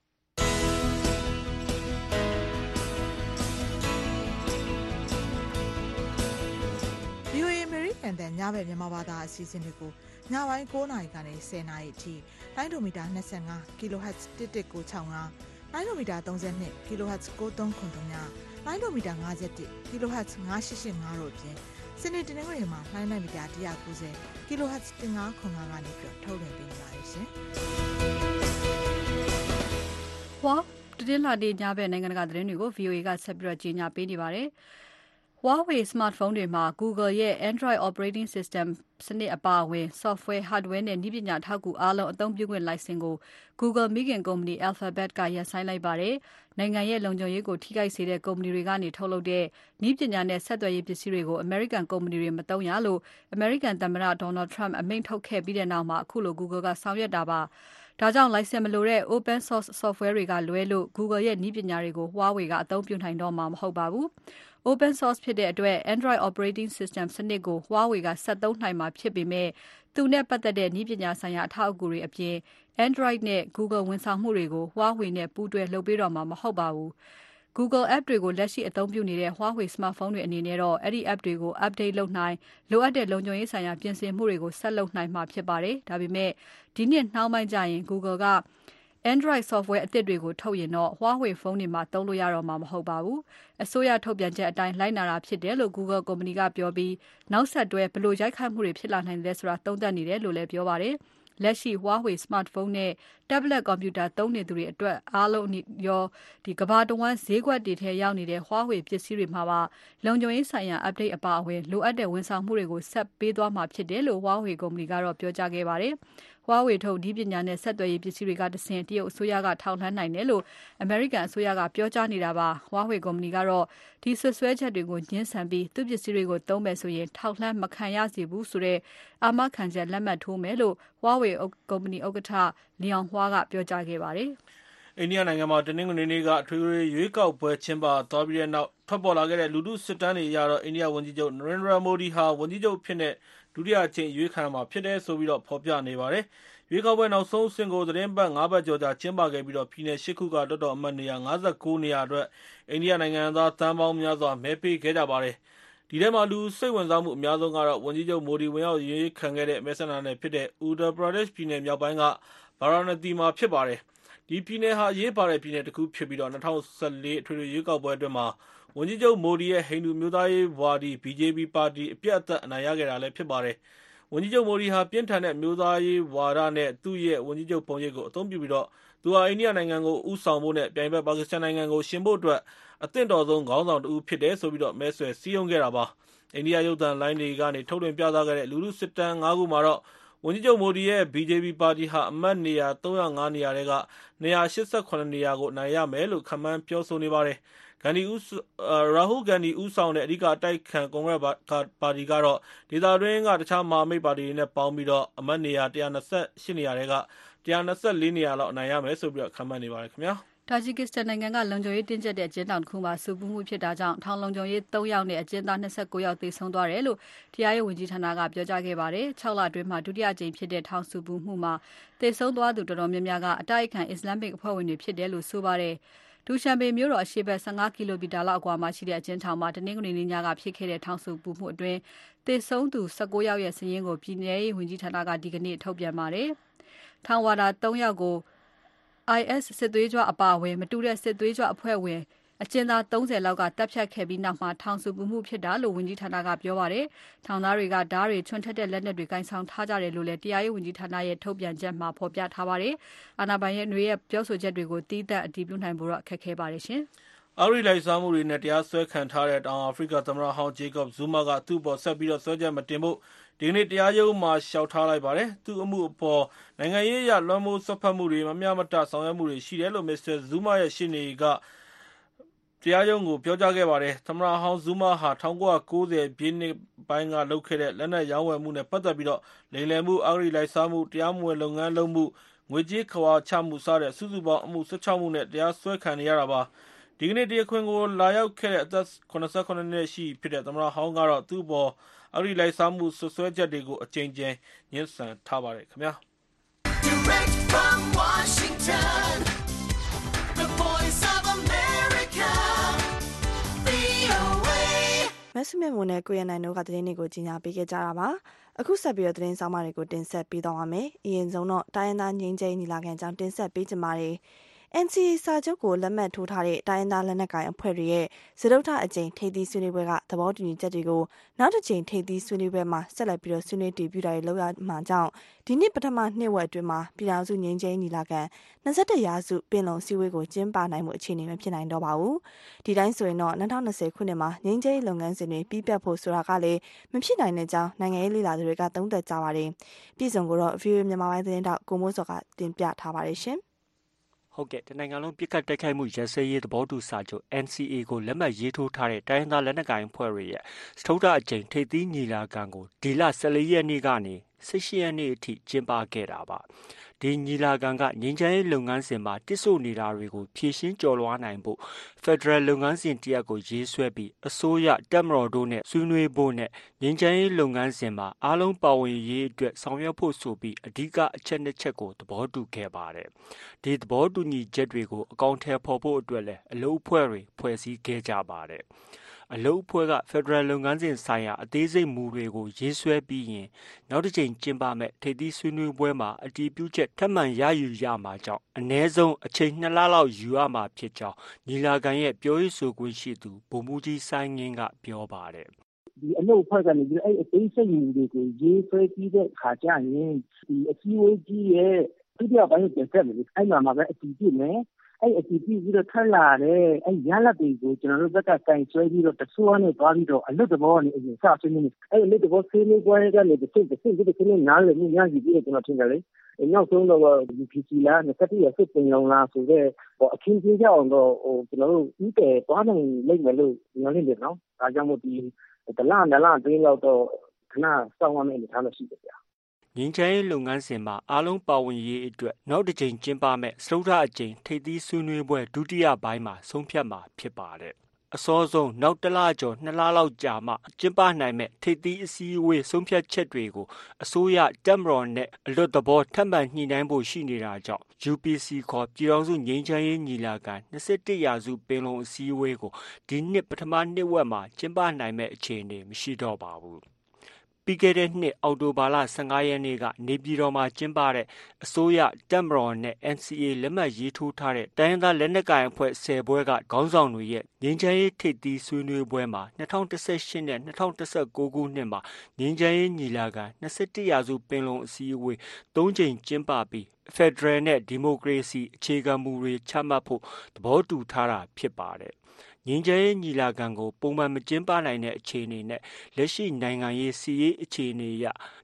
VOA အမေရိကန်တန်ညဘက်မြန်မာဘာသာအစီအစဉ်တွေကိုညပိုင်း9 နာရီကနေ10 နာရီအထိလိုင်းဒိုမီတာ25 kHz 11965လိုင်းဒိုမီတာ32 kHz 9393ညလိုင်းဒိုမီတာ51 kHz 9885တို့အပြင်စနေတနင်္ဂနွေမှာလိုင်းနိုက်မီတာ190 kHz 1505ကနေပြီးထုတ်လွှင့်ပေးနေပါတယ်ရှင်။တတိယနေ့ညဘက်နိုင်ငံတကာသတင်းတွေကို VOA ကဆက်ပြီးကြီးညာပေးနေပါတယ်။ Huawei smartphone တွေမှာ Google ရဲ့ Android operating system စနစ်အပါအဝင် software, hardware နဲ့နည်းပညာထောက်ကူအားလုံးအသုံးပြုခွင့်လိုင်စင်ကို Google မိခင်ကုမ္ပဏီ Alphabet ကရပ်ဆိုင်းလိုက်ပါတယ်။နိုင်ငံရဲ့လုံခြုံရေးကိုထိခိုက်စေတဲ့ကုမ္ပဏီတွေကနေထုတ်လုပ်တဲ့နည်းပညာနဲ့ဆက်သွယ်ရေးပစ္စည်းတွေကို American ကုမ္ပဏီတွေမသုံးရလို့ American သမ္မတ Donald Trump အမိန့်ထုတ်ခဲ့ပြီးတဲ့နောက်မှာအခုလို Google ကဆောင်ရွက်တာပါ။ဒါကြောင့်လိုင်စင်မလိုတဲ့ open source software တွေကလွဲလို့ Google ရဲ့နည်းပညာတွေကို Huawei ကအသုံးပြုနိုင်တော့မှာမဟုတ်ပါဘူး။ Open source ဖြစ်တဲ့အတွက် Android operating system စနစ်ကို Huawei ကဆက်သုံးနိုင်မှာဖြစ်ပေမဲ့သူနဲ့ပတ်သက်တဲ့နည်းပညာဆိုင်ရာအထောက်အကူတွေအပြင် Android နဲ့ Google ဝန်ဆောင်မှုတွေကို Huawei နဲ့ပူးတွဲလုပ်ပေးတော့မှာမဟုတ်ပါဘူး။ Google app တွေကိုလက်ရှိအသုံးပြုနေတဲ့ Huawei smartphone တွေအနေနဲ့တော့အဲ့ဒီ app တွေကို update လုပ်နိုင်လိုအပ်တဲ့လုံခြုံရေးဆိုင်ရာပြင်ဆင်မှုတွေကိုဆက်လုပ်နိုင်မှာဖြစ်ပါတယ်။ဒါပေမဲ့ဒီနှစ်နှောင်းပိုင်းကျရင် Google ကAndroid software အသစ်တွေကိုထုတ်ရင်တော့ Huawei ဖုန်းတွေမှာသုံးလို့ရတော့မှာမဟုတ်ပါဘူး။အစိုးရထုတ်ပြန်ချက်အတိုင်းလိုက်နာတာဖြစ်တယ်လို့ Google ကုမ္ပဏီကပြောပြီးနောက်ဆက်တွဲဘယ်လိုရိုက်ခတ်မှုတွေဖြစ်လာနိုင်လဲဆိုတာသုံးသပ်နေတယ်လို့လည်းပြောပါတယ်။လက်ရှိ Huawei smartphone နဲ့ tablet computer သုံးနေသူတွေအတွက်အားလုံးရောကမ္ဘာတဝန်းဈေးကွက်တွေထဲရောက်နေတဲ့ Huawei ပစ္စည်းတွေမှာပါလုံခြုံရေးဆိုင်ရာ update အပါအဝင်လိုအပ်တဲ့ဝန်ဆောင်မှုတွေကိုဆက်ပေးသွားမှာဖြစ်တယ်လို့ Huawei ကုမ္ပဏီကတော့ပြောကြားခဲ့ပါတယ်။ Huawei ထုတ်နည်းပညာနဲ့ဆက်သွယ်ရေးပစ္စည်းတွေကတဆင့်တရုတ်အစိုးရကထောက်လှမ်းနိုင်တယ်လို့ American အစိုးရကပြောကြားနေတာပါ။ Huawei ကုမ္ပဏီကတော့ဒီစွပ်စွဲချက်တွေကိုငြင်းဆန်ပြီးသူ့ပစ္စည်းတွေကိုသုံးမယ်ဆိုရင်ထောက်လှမ်းမခံရစေဘူးဆိုတဲ့အာမခံချက်လက်မှတ်ထိုးမယ်လို့ Huawei ကုမ္ပဏီဥက္ကဋ္ဌ Liang Hua ကပြောကြားခဲ့ပါတယ်။အိန္ဒိယနိုင်ငံမှာတနင်္ဂနွေနေ့ကအထွေထွေရွေးကောက်ပွဲကျင်းပသွားပြီးတဲ့နောက်ထွက်ပေါ်လာခဲ့တဲ့လူထုစစ်တမ်းတွေအရတော့အိန္ဒိယဝန်ကြီးချုပ် Narendra Modi ဟာဝန်ကြီးချုပ်ဖြစ်တဲ့ဒုတိယအကြိမ်ရွေးခံမှာဖြစ်တယ်ဆိုပြီးဖော်ပြနေပါတယ်။ရွေးကောက်ပွဲနောက်ဆုံးအဆင့်ကိုသတင်းပတ်5 ပတ်ကျော်ကြာကျင်းပခဲ့ပြီးပြည်နယ်8 ခုကလွှတ်တော်အမတ်နေရာ59နေရာအတွက်အိန္ဒိယနိုင်ငံသားသန်းပေါင်းများစွာမဲပေးခဲ့ကြပါတယ်။ဒီထဲမှာလူစိတ်ဝင်စားမှုအများဆုံးကတော့ဝန်ကြီးချုပ်မိုဒီဝင်ရောက်ရွေးခံခဲ့တဲ့မဲဆန္ဒနယ်ဖြစ်တဲ့ Uttar Pradesh ပြည်နယ်မြောက်ပိုင်းက Varanasi မှာဖြစ်ပါတယ်။ဒီပြည်နယ်ဟာအရေးပါတဲ့ပြည်နယ်တစ်ခုဖြစ်ပြီး2014အထွေထွေရွေးကောက်ပွဲအတွင်းမှာဝန်ကြီးချုပ်မိုဒီရဲ့ဟိန္ဒူမျိုးသားရေးဝါဒီ BJP ပါတီအပြတ်အသတ်အနိုင်ရခဲ့တာလည်းဖြစ်ပါတယ်။ဝန်ကြီးချုပ်မိုဒီဟာပြင်းထန်တဲ့မျိုးသားရေးဝါဒနဲ့သူ့ရဲ့ဝန်ကြီးချုပ်ပုံရိပ်ကိုအသုံးပြုပြီးသူဟာအိန္ဒိယနိုင်ငံကိုဦးဆောင်ဖို့နဲ့ပြိုင်ဘက်ပါကစ္စတန်နိုင်ငံကိုရှင်ဖို့အတွက်အသင့်တော်ဆုံးခေါင်းဆောင်တစ်ဦးဖြစ်တယ်ဆိုပြီးမဲဆွယ်စည်းရုံးခဲ့တာပါ။အိန္ဒိယရုပ်သံလိုင်းတွေကနေထုတ်လွှင့်ပြသခဲ့တဲ့လူထုစစ်တမ်း5ခုမှာတော့ဝန်ကြီးချုပ်မိုဒီရဲ့ BJP ပါတီဟာအမတ်နေရာ305နေရာထဲက288နေရာကိုအနိုင်ရမယ်လို့ခန့်မှန်းပြောဆိုနေပါတယ်။ Rahul Gandhi ဦးဆောင်တဲ့အဓိကအတိုက်အခံကွန်ဂရက်ပါတီကတော့ဒေသတွင်းကတခြားမဟာမိတ်ပါတီတွေနဲ့ပေါင်းပြီးအမတ်နေရာ128နေရာထဲက124နေရာလောက်အနိုင်ရမယ်ဆိုပြီးခန့်မှန်းနေပါတယ်ခင်ဗျာ။တာဂျီကစ္စတန်နိုင်ငံကလုံခြုံရေးတင်းကျပ်တဲ့အကျဉ်းထောင်တစ်ခုမှာဆူပူမှုဖြစ်တာကြောင့်ထောင်လုံခြုံရေး3ယောက်နဲ့အကျဉ်းသား29ယောက်သေဆုံးသွားတယ်လို့တရားရေးဝန်ကြီးဌာနကပြောကြားခဲ့ပါတယ်။6 လအတွင်းမှာဒုတိယအကြိမ်ဖြစ်တဲ့ထောင်ဆူပူမှုမှာသေဆုံးသွားသူတော်တော်များများကအတိုက်အခံအစ္စလာမစ်အဖွဲ့ဝင်တွေဖြစ်တယ်လို့ဆိုပါတယ်။ဒူရှန်ဘေမြို့တော်အရှေ့ဘက်15ကီလိုမီတာလောက်အကွာမှာရှိတဲ့အကျဉ်းထောင်မှာတနင်္ဂနွေနေ့ညကဖြစ်ခဲ့တဲ့ထောင်ဆူပူမှုအတွင်းသေဆုံးသူ19ယောက်ရဲ့စာရင်းကိုပြည်내ရေးဝန်ကြီးဌာနကဒီကနေ့ထုတ်ပြန်ပါတယ်။ထောင်ဝါဒ3ယောက်ကိုIS စစ်သွေးကြွအပါအဝင်မတူတဲ့စစ်သွေးကြွအဖွဲ့ဝင်အကျဉ်းသား30လောက်ကတပ်ဖြတ်ခဲ့ပြီးနောက်မှာထောင်ဆူပူမှုဖြစ်တာလို့ဝန်ကြီးဌာနကပြောပါတယ်။ထောင်သားတွေကဓာတ်တွေချွန်ထက်တဲ့လက်နက်တွေကင်ဆောင်ထားကြတယ်လို့လည်းတရားရေးဝန်ကြီးဌာနရဲ့ထုတ်ပြန်ချက်မှာဖော်ပြထားပါတယ်။အာဏာပိုင်ရဲ့ပြောဆိုချက်တွေကိုတီးသန့်အတည်ပြုနိုင်ဖို့တော့အခက်အခဲပါတယ်ရှင်။အဂတိလိုက်စားမှုတွေနဲ့တရားစွဲခံထားတဲ့တောင်အာဖရိကသမ္မတဟောင်းဂျေကော့ဇူးမားကသူ့ပေါ်ဆက်ပြီးစွဲချက်မတင်ဖို့ဒီကနေ့တရားရုံးမှာလျှောက်ထားလိုက်ပါတယ်။သူ့အမှုအပေါ်နိုင်ငံရေးအရလွှမ်းမိုးစွက်ဖက်မှုတွေမမျှမတဆောင်ရွက်မှုတွေရှိတယ်လို့မစ္စတာဇူးမားရဲ့ရှေ့နေကတရားရုံးကိုပြောကြားခဲ့ပါတယ်။သမ္မတဟောင်းဇူးမားဟာ1990ပြည့်နှစ်ပိုင်းကလုပ်ခဲ့တဲ့လက်နက်ရောင်းဝယ်မှုနဲ့ပတ်သက်ပြီးလိမ်လည်မှုအဂတိလိုက်စားမှုတရားမဝင်လုပ်ငန်းလုပ်မှုငွေကြေးခဝါချမှုစတဲ့စုစုပေါင်းအမှု16မှုနဲ့တရားစွဲခံနေရတာပါ။ဒီကနေ့တရားခွင်ကိုလာရောက်ခဲ့တဲ့အသက်89နှစ်ရှိဖြစ်တဲ့သမ္မတဟောင်းကတော့သူ့ပေါ်အဂတိလိုက်စားမှုဆွဆွဲချက်တွေကိုအကြိမ်ကြိမ်ညှင်းဆန်ထားပါတယ်ခင်ဗျာ။ Direct from Washington, the voice of America, VOA မဆုမြတ်မိုးနဲ့ကိုရနိုင်တို့ကသတင်းတွေကိုကြီးညာပေးခဲ့ကြတာပါအခုဆက်ပြီးသတင်းဆောင်မတွေကိုတင်ဆက်ပေးသွားပါမယ်အရင်ဆုံးတော့တိုင်းရင်းသားငြိမ်းချမ်းညီလာခံကြောင်းတင်ဆက်ပေးကြပါမယ်NCA စာချုပ်ကိုလက်မှတ်ထိုးထားတဲ့တိုင်းရင်းသားလက်နက်ကိုင်အဖွဲ့တွေရဲ့စတုတ္ထအကြိမ်ထိပ်သီးဆွေးနွေးပွဲကသဘောတူညီချက်တွေကိုနောက်တစ်ကြိမ်ထိပ်သီးဆွေးနွေးပွဲမှာဆက်လက်ပြီးဆွေးနွေးတည်ပြုတာတွေလုပ်ရမှာကြောင့်ဒီနှစ်ပထမနှစ်ဝက်အတွင်းမှာပြည်ထောင်စုငြိမ်းချမ်းညီလာခံ21ရာစုပင်လုံစည်းဝေးကိုကျင်းပနိုင်မှုအခြေအနေမဖြစ်နိုင်တော့ပါဘူးဒီတိုင်းဆိုရင်တော့2020ခုနှစ်မှာငြိမ်းချမ်းလုပ်ငန်းစဉ်တွေပြီးပြတ်ဖို့ဆိုတာကလည်းမဖြစ်နိုင်တဲ့ကြောင်းနိုင်ငံရေးလေ့လာသူတွေကသုံးသပ်ကြပါတယ်ပြည်စုံကိုတော့ VOA မြန်မာပိုင်းသတင်းတောက်ကိုမိုးစောကတင်ပြထားပါတယ်ရှင်ဟုတ်ကဲ့တနိုင်ငံလုံးပြစ်ခတ်တိုက်ခိုက်မှုရစဲရေးသဘောတူစာချုပ် NCA ကိုလက်မှတ်ရေးထိုးထားတဲ့တိုင်းဒေသလက်နက်ကိုင်အဖွဲ့တွေရဲ့စတုတ္ထအကြိမ်ထိပ်သီးညီလာခံကိုဒီလ14ရက်နေ့ကနေ18ရက်နေ့အထိကျင်းပခဲ့တာပါဒီညီလာခံကငြိမ်းချမ်းရေးလုပ်ငန်းစဉ်မှာတစ်ဆို့နေတာတွေကိုဖြေရှင်းကျော်လွှားနိုင်ဖို့ဖက်ဒရယ်လုပ်ငန်းစဉ်တရက်ကိုရေးဆွဲပြီးအစိုးရတပ်မတော်တို့နဲ့ဆွေးနွေးဖို့နဲ့ငြိမ်းချမ်းရေးလုပ်ငန်းစဉ်မှာအားလုံးပါဝင်ရေးအတွက်ဆောင်ရွက်ဖို့ဆိုပြီးအဓိကအချက်နှစ်ချက်ကိုသဘောတူခဲ့ပါတယ်ဒီသဘောတူညီချက်တွေကိုအကောင့်ထဲပေါ်ဖို့အတွက်လည်းအလုပ်အဖွဲ့တွေဖွဲ့စည်းခဲ့ကြပါတယ်အလုပ်အဖွဲ့ကဖက်ဒရယ်လုပ်ငန်းစဉ်ဆိုင်ရာအသေးစိတ်မူတွေကိုရေးဆွဲပြီးရင်နောက်တစ်ချိန်ကျင်းပမဲ့ထိပ်သီးဆွေးနွေးပွဲမှာအတည်ပြုချက်ထပ်မံရယူရမှာကြောင့်အ ਨੇ ဆုံးအချိန်2လလောက်ယူရမှာဖြစ်ကြောင်းညီလာခံရဲ့ပြောရေးဆိုခွင့်ရှိသူဗိုလ်မှူးကြီးစိုင်းငင်းကပြောပါတယ်ဒီအလုပ်အဖွဲ့ကနေပြီးအဲ့အသေးစိတ်မူတွေကိုရေးဆွဲပြီးတဲ့အခါကျရင်ဒီအစည်းအဝေးကြီးရဲ့ဒုတိယပိုင်းကိုပြန်ဆက်မယ်အဲ့မှာပဲအတည်ပြုမယ်အဲ့အတည်ပြုပြီးတော့ထပ်လာတဲ့အဲ့ရလဒ်တွေကိုကျွန်တော်တို့ဘက်ကကင်ဆွဲပြီးတော့တဆိုးနဲ့သွားပြီးတော့အလွတ်တဘောကနေအရင်စဆွေးနွေးအဲ့အလွတ်တဘောဆွေးနွေးပွဲကနေတစ်စိတ်နားလည်မှုရယူပြီးတော့ကျွန်တော်ထင်တယ်လေနောက်ဆုံးတော့ UPC လား21ရာစုပင်လုံလားဆိုတဲ့အခင်းကျင်းကြအောင်တော့ကျွန်တော်တို့ဥပဒေသွားနိုင်လိမ့်မယ်လို့ညွှန်နေတယ်နော်ဒါကြောင့်မို့ဒီတလအတွင်းလောက်တော့ခဏစောင့်ရမယ့်အနေအထားမရှိဘူးဗျာငြိမ်းချမ်းရေးလုပ်ငန်းစဉ်မှာအားလုံးပါဝင်ရေးအတွက်နောက်တစ်ကြိမ်ကျင်းပမဲ့စတုတ္ထအကြိမ်ထိပ်သီးဆွေးနွေးပွဲဒုတိယပိုင်းမှာဆုံးဖြတ်မှာဖြစ်ပါတယ်အစောဆုံးနောက်1လကျော်2လလောက်ကြာမှကျင်းပနိုင်မဲ့ထိပ်သီးအစည်းအဝေးဆုံးဖြတ်ချက်တွေကိုအစိုးရတပ်မတော်နဲ့အလွတ်သဘောထပ်မံညှိနှိုင်းဖို့ရှိနေတာကြောင့် UPC ခေါ်ပြည်ထောင်စုငြိမ်းချမ်းရေးညီလာခံ21ရာစုပင်လုံအစည်းအဝေးကိုဒီနှစ်ပထမနှစ်ဝက်မှာကျင်းပနိုင်မဲ့အခြေအနေမရှိတော့ပါဘူးပြီးခဲ့တဲ့နှစ်အောက်တိုဘာလ15ရက်နေ့ကနေပြည်တော်မှာကျင်းပတဲ့အစိုးရတပ်မတော်နဲ့ NCA လက်မှတ်ရေးထိုးထားတဲ့တိုင်းဒေသလက်နက်ကိုင်အဖွဲ့10ဘွဲကခေါင်းဆောင်တွေရဲ့ငြိမ်းချမ်းရေးထိပ်သီးဆွေးနွေးပွဲမှာ2018နဲ့2019ခုနှစ်မှာငြိမ်းချမ်းရေးညီလာခံ21ရာစုပင်လုံအစည်းအဝေး3ကြိမ်ကျင်းပပြီးဖက်ဒရယ်နဲ့ဒီမိုကရေစီအခြေခံမူတွေချမှတ်ဖို့သဘောတူထားတာဖြစ်ပါတယ်ငြိမ်းချမ်းရေးညီလာခံကိုပုံမှန်မကျင်းပနိုင်တဲ့အခြေအနေနဲ့လက်ရှိနိုင်ငံရေးစီးရေးအခြေအနေအရ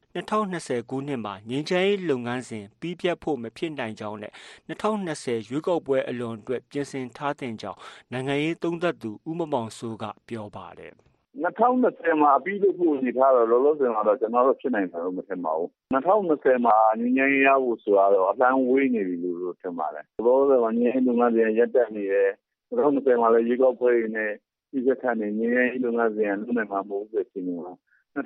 2020ခုနှစ်မှာငြိမ်းချမ်းရေးလုပ်ငန်းစဉ်ပြီးပြတ်ဖို့မဖြစ်နိုင်ကြောင်းနဲ့2020ရွေးကောက်ပွဲအလွန်အတွက်ပြင်ဆင်ထားတဲ့ကြောင်းနိုင်ငံရေးသုံးသပ်သူဦးမောင်စိုးကပြောပါတယ်ဒ 2020မှာအပြီးလို့ပို့နေထားတော့လောလောဆယ်မှာတော့ကျွန်တော်တို့ဖြစ်နိုင်တယ်လို့မထင်ပါဘူး2020မှာငင်းငင်းရဖို့ဆိုတော့အလန်းဝေးနေပြီလို့ထင်ပါတယ်လောလောဆယ်မှာငင်းငင်းလုပ်ငန်းစဉ်ရပ်တက်နေတယ်2020မှာလည်းရေကောက်ပွဲနဲ့ဒီစက်ခံနေငင်းငင်းလုပ်ငန်းစဉ်လုပ်နိုင်မှာမဟုတ်ဘူးဖြစ်နေပါ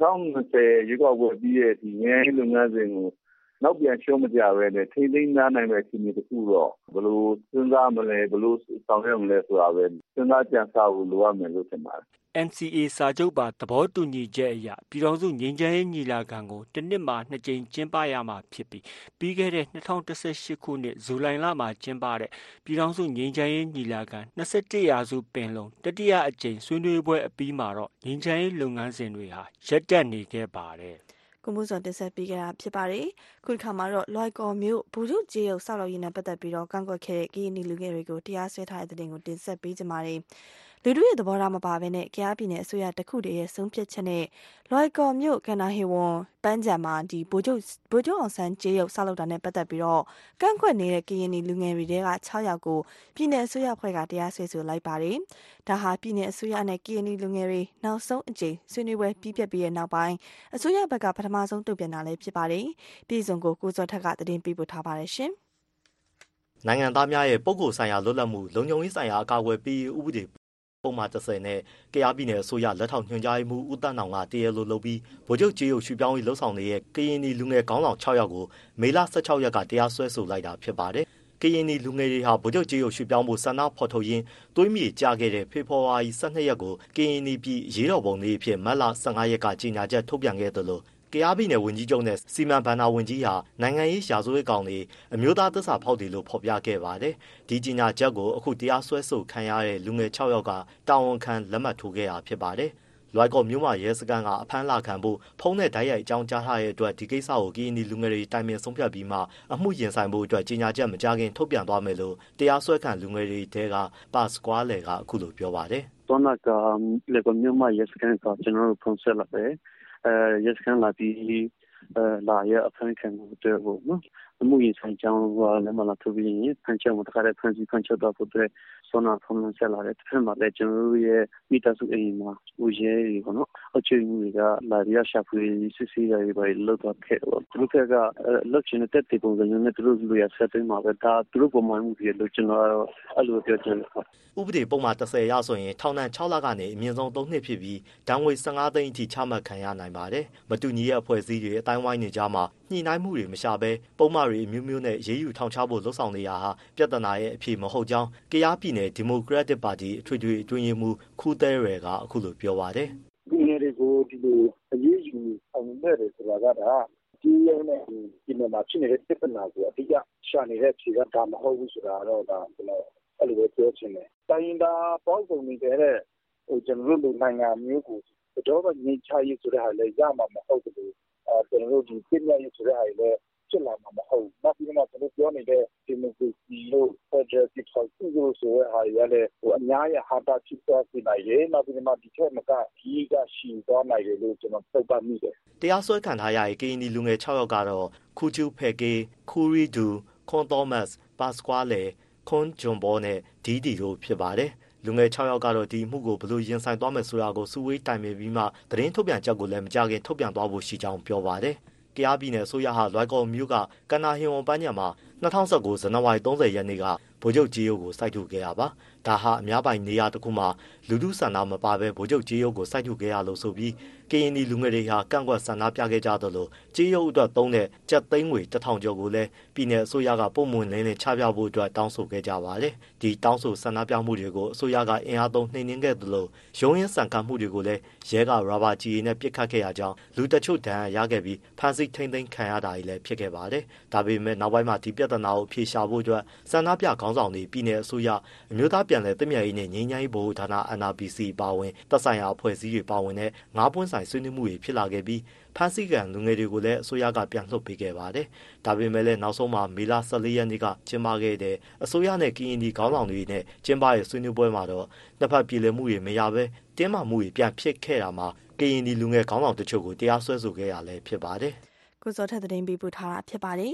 2020ရေကောက်ပွဲပြီးတဲ့ဒီငင်းငင်းလုပ်ငန်းစဉ်ကိုနောက်ပြန်ရှုံးမကြပဲနဲ့ထိသိမ်းနိုင်မယ့်အခြေအနေတခုတော့ဘယ်လိုစဉ်းစားမလဲဘယ်လိုဆောင်ရွက်မလဲဆိုတာပဲစဉ်းစားကြံစဖို့လိုအပ်မယ်လို့ထင်ပါတယ် NCA စာချုပ်ပါသဘောတူညီချက်အရပြည်ထောင်စုငြိမ်းချမ်းရေးညီလာခံကိုတစ်နှစ်မှာ2ကြိမ်ကျင်းပရမှာဖြစ်ပြီးခဲ့တဲ့2018ခုနှစ်ဇူလိုင်လမှာကျင်းပတဲ့ပြည်ထောင်စုငြိမ်းချမ်းရေးညီလာခံ21ရာစုပင်လုံတတိယအကြိမ်ဆွေးနွေးပွဲအပြီးမှာတော့ငြိမ်းချမ်းရေးလုပ်ငန်းစဉ်တွေဟာရပ်တန့်နေခဲ့ပါတယ်ကုမှုစောတင်ဆက်ပေးခဲ့တာဖြစ်ပါတယ်။ခုတစ်ခါမှာတော့လွိုက်ကော်မြို့ဘူရုကျေးရုပ်ဆောက်လုပ်ရေးနဲ့ပတ်သက်ပြီးတော့ကန့်ကွက်ခဲ့တဲ့ကရင်လူငယ်တွေကိုတရားစွဲထားတဲ့တဲ့တင်ကိုတင်ဆက်ပေးကြပါမယ်။လူတို့ရဲ့သဘောထားမပါဘဲနဲ့ကြားပြည်နယ်အစိုးရတခုတည်းရဲ့ဆုံးဖြတ်ချက်နဲ့လွိုက်ကော်မြို့ကန္နာဟေဝန်ပန်းကြံမှာဒီဘူကျုံအောင်ဆန်းကျေးရုပ်ဆောက်လုပ်တာနဲ့ပတ်သက်ပြီးတော့ကန့်ကွက်နေတဲ့ကရင်လူငယ်တွေက6ယောက်ကိုပြည်နယ်အစိုးရဖွဲ့ကတရားစွဲဆိုလိုက်ပါတယ်။ဒါဟာပြည်နယ်အစိုးရနဲ့ကရင်လူငယ်တွေနောက်ဆုံးအကြိမ်ဆွေးနွေးပွဲပြီးပြတ်ပြီးတဲ့နောက်ပိုင်းအစိုးရဘက်ကပထမဆုံးတုံ့ပြန်တာလည်းဖြစ်ပါတယ်။ပြည်စုံကိုကိုစောထက်ကသတင်းပေးပို့ထားပါတယ်ရှင်။နိုင်ငံသားများရဲ့ပုဂ္ဂိုလ်ဆိုင်ရာလွတ်လပ်မှုလုံခြုံရေးဆိုင်ရာအကာအကွယ်ပေးဥပဒေပုံမှန်30နဲ့ကယားပြည်နယ်အစိုးရလက်ထောက်ညွှန်ကြားရေးမှူးဦးတန်းအောင်ကတရားလိုလုပ်ပြီးဗိုလ်ချုပ်ကြေးရုပ်ရွှေ့ပြောင်းရေးလှုပ်ဆောင်နေတဲ့ကရင်လူငယ်ခေါင်းဆောင်6ယောက်ကိုမေလ16ရက်ကတရားစွဲဆိုလိုက်တာဖြစ်ပါတယ်။ကရင်လူငယ်တွေဟာဗိုလ်ချုပ်ကြေးရုပ်ရွှေ့ပြောင်းဖို့ဆန္ဒဖော်ထုတ်ရင်းသွေးမြေကျခဲ့တဲ့ဖေဖော်ဝါရီ12ရက်ကိုကရင်ပြည်ရေးတော်ပုံနေ့အဖြစ်မတ်လ15ရက်ကကြေညာချက်ထုတ်ပြန်ခဲ့သလိုကယားပြည်နယ်ဝန်ကြီးချုပ်နဲ့စီမံဘဏ္ဍာဝန်ကြီးဟာနိုင်ငံရေးရာဇဝတ်ကောင်တွေအမျိုးသားသစ္စာဖောက်တယ်လို့ဖော်ပြခဲ့ပါတယ်။ဒီကြေညာချက်ကိုအခုတရားစွဲဆိုခံရတဲ့လူငယ်6ယောက်ကတာဝန်ခံလက်မှတ်ထိုးခဲ့တာဖြစ်ပါတယ်။လွိုက်ကော်မြို့မှာရဲစခန်းကအဖမ်းလာခံဖို့ဖုန်းနဲ့တိုက်ရိုက်အကြောင်းကြားထားတဲ့အတွက်ဒီကိစ္စကိုကရင်လူငယ်တွေတိုင်ပင်ဆုံးဖြတ်ပြီးမှအမှုရင်ဆိုင်ဖို့အတွက်ကြေညာချက်မကြခင်ထုတ်ပြန်သွားမယ်လို့တရားစွဲခံလူငယ်တွေတဲကပါစကွာလေကအခုလိုပြောပါတယ်။တော့ကလေကော်မြို့မှာရဲစခန်းကကျွန်တော်တို့ဖုန်းဆက်လာတယ်ရဲစခန်းလာပြီးလာရအဖမ်းခံမှုတဲ့ဘုနော်အမှုရင်ဆိုင်ကြောင်းကလည်းမလာထုတ်ပြီးရင်ဖမ်းချက်မှာတခါတည်းဖမ်းဆီးဖမ်းချက်တော့ဖို့တဲ့ဆောနာဖုန်းဆက်လာတယ်တစ်ဖက်မှာလည်းကျွန်တော်တို့ရဲ့မိသားစုအိမ်မှာဦးရဲတွေပေါ့နော်အချင်းကြီးကလာရရှာဖွေစစ်ဆေးရေးပဲလောက်တော့ခဲ့တော့သူတို့ကလောက်ချင်တဲ့တေပုံစံနဲ့သူတို့လူရဆက်သိမ်းမှာပဲဒါသူတို့ပုံမှန်မှုတွေလို့ကျွန်တော်အဲ့လိုပြောချင်တယ်ဥပဒေပုံမှန်30ရဆိုရင်ထောင်ဒဏ်6လကနေအမြင့်ဆုံး3နှစ်ဖြစ်ပြီးဒဏ်ငွေ15သိန်းအထိချမှတ်ခံရနိုင်ပါတယ်မတူညီတဲ့အဖွဲ့အစည်းတွေအတိုင်းဝိုင်းနေကြမှာညှိနှိုင်းမှုတွေမရှာဘဲပုံမှန်တွေအမျိုးမျိုးနဲ့ရေးယူထောင်ချဖို့လှုံ့ဆော်နေတာဟာပြဿနာရဲ့အဖြစ်မဟုတ်ကြောင်းကယားပြည်နယ်ဒီမိုကရက်တစ်ပါတီအထွေထွေအတွင်းရေးမှူးခူးသဲရဲကအခုလိုပြောပါတယ်ဒီနေ့တွေကိုဒီလိုအရေးယူအောင်မဲ့တယ်ဆိုတာကဒီရုံနဲ့ဒီမှာဖြစ်နေတဲ့ပြဿနာကိုအဓိကရှာနေတဲ့ခြေကဒါမဟုတ်ဘူးဆိုတာတော့ဒါကျွန်တော်အဲ့လိုပဲပြောချင်တယ်တိုင်းဒါပေါင်းစုံနေတဲ့ကျွန်တော်တို့နိုင်ငံမျိုးကိုတော့ငြိမ်းချမ်းရေးဆိုတဲ့ဟာလည်းရမှာမဟုတ်ဘူးကျွန်တော်တို့ဒီပြည်냐ရေးဆိုတဲ့ဟာလည်းဖြစ်လာမှာမဟုတ်ဘူးနောက်ပြီးတော့ကျွန်တော်ပြောနေတဲ့ဒီမိုကရေစီလို့ Federal Republic လို့ဆိုတဲ့ဟာရလည်းအများရဟာတာဖြစ်သွားစေနိုင်တယ်နောက်ပြီးတော့ဒီထက်မကကြီးကရှိသွားနိုင်တယ်လို့ကျွန်တော်ပြောပါမိတယ်တရားစွဲခံထားရတဲ့ကရင်လူငယ်6ယောက်ကတော့ခူချူဖဲကေခူရီဒူခွန်သောမတ်ပါစကွာလေခွန်ဂျွန်ဘောနဲ့ဒီဒီတို့ဖြစ်ပါတယ်လူငယ်6ယောက်ကတော့ဒီမှုကိုဘလို့ရင်ဆိုင်သွားမယ်ဆိုတာကိုစုဝေးတိုင်ပင်ပြီးမှသတင်းထုတ်ပြန်ချက်ကိုလည်းမကြခင်ထုတ်ပြန်သွားဖို့ရှိကြောင်းပြောပါတယ်။ကယားပြည်နယ်အစိုးရဟာလွိုက်ကော်မြို့ကကန္နာဟင်ဝန်ပန်းညံမှာ2019ဇန်နဝါရီ30ရက်နေ့ကဗိုလ်ချုပ်ကြေးရုပ်ကိုစိုက်ထုတ်ခဲ့ရပါ။ဒါဟာအများပိုင်နေရာတစ်ခုမှာလူထုဆန္ဒမပါဘဲဗိုလ်ချုပ်ကြေးရုပ်ကိုစိုက်ထုတ်ခဲ့ရလို့ဆိုပြီးကရင်လူငယ်တွေဟာကန့်ကွက်ဆန္ဒပြခဲ့ကြသလိုကြေးရုပ်အတွက်သုံးတဲ့ကျပ်သိန်းငွေ1000ကျော်ကိုလည်းပြည်내အစိုးရကပုံမှန်လင်းချပြဖို့အတွက်တောင်းဆိုခဲ့ကြပါတယ်။ဒီတောင်းဆိုဆန္ဒပြမှုတွေကိုအစိုးရကအင်အားသုံးနှိမ်နင်းခဲ့သလိုရုံးရင်းစံကမှုတွေကိုလည်းရဲကရာဘာကြီးနဲ့ပစ်ခတ်ခဲ့ရကြောင်းလူတချို့ဒဏ်ရာရခဲ့ပြီးဖမ်းဆီးထိန်းသိမ်းခံရတာလည်းဖြစ်ခဲ့ပါတယ်။ဒါပေမဲ့နောက်ပိုင်းမှာဒီပြဿနာကိုဖြေရှာဖို့အတွက်ဆန္ဒပြခေါင်းဆောင်တွေပြည်내အစိုးရအမျိုးသားပြန်လည်သင့်မြတ်ရေးနဲ့ငြိမ်းချမ်းရေးဗဟိုဌာန NRPC ပါဝင်သက်ဆိုင်ရာအဖွဲ့အစည်းတွေပါဝင်တဲ့9ပွင့်ဆိုင်ဆွေးနွေးမှုတွေဖြစ်လာခဲ့ပြီးဖမ်းဆီးခံလူငယ်တွေကိုလည်းအစိုးရကပြန်လွှတ်ပေးခဲ့ပါတယ်။ဒါပေမဲ့လည်းနောက်ဆုံးမှာမေလ14ရက်နေ့ကကျင်းပခဲ့တဲ့အစိုးရနဲ့ကရင်ပြည်ခေါင်းဆောင်တွေနဲ့ကျင်းပတဲ့ဆွေးနွေးပွဲမှာတော့နှစ်ဖက်ပြည်လည်မှုတွေမရဘဲတင်းမာမှုတွေပြန်ဖြစ်ခဲ့တာမှာကရင်လူငယ်ခေါင်းဆောင်တချို့ကိုတရားစွဲဆိုခဲ့ရလည်းဖြစ်ပါတယ်။ကိုစောထက်သတင်းပေးပို့ထားတာဖြစ်ပါတယ်။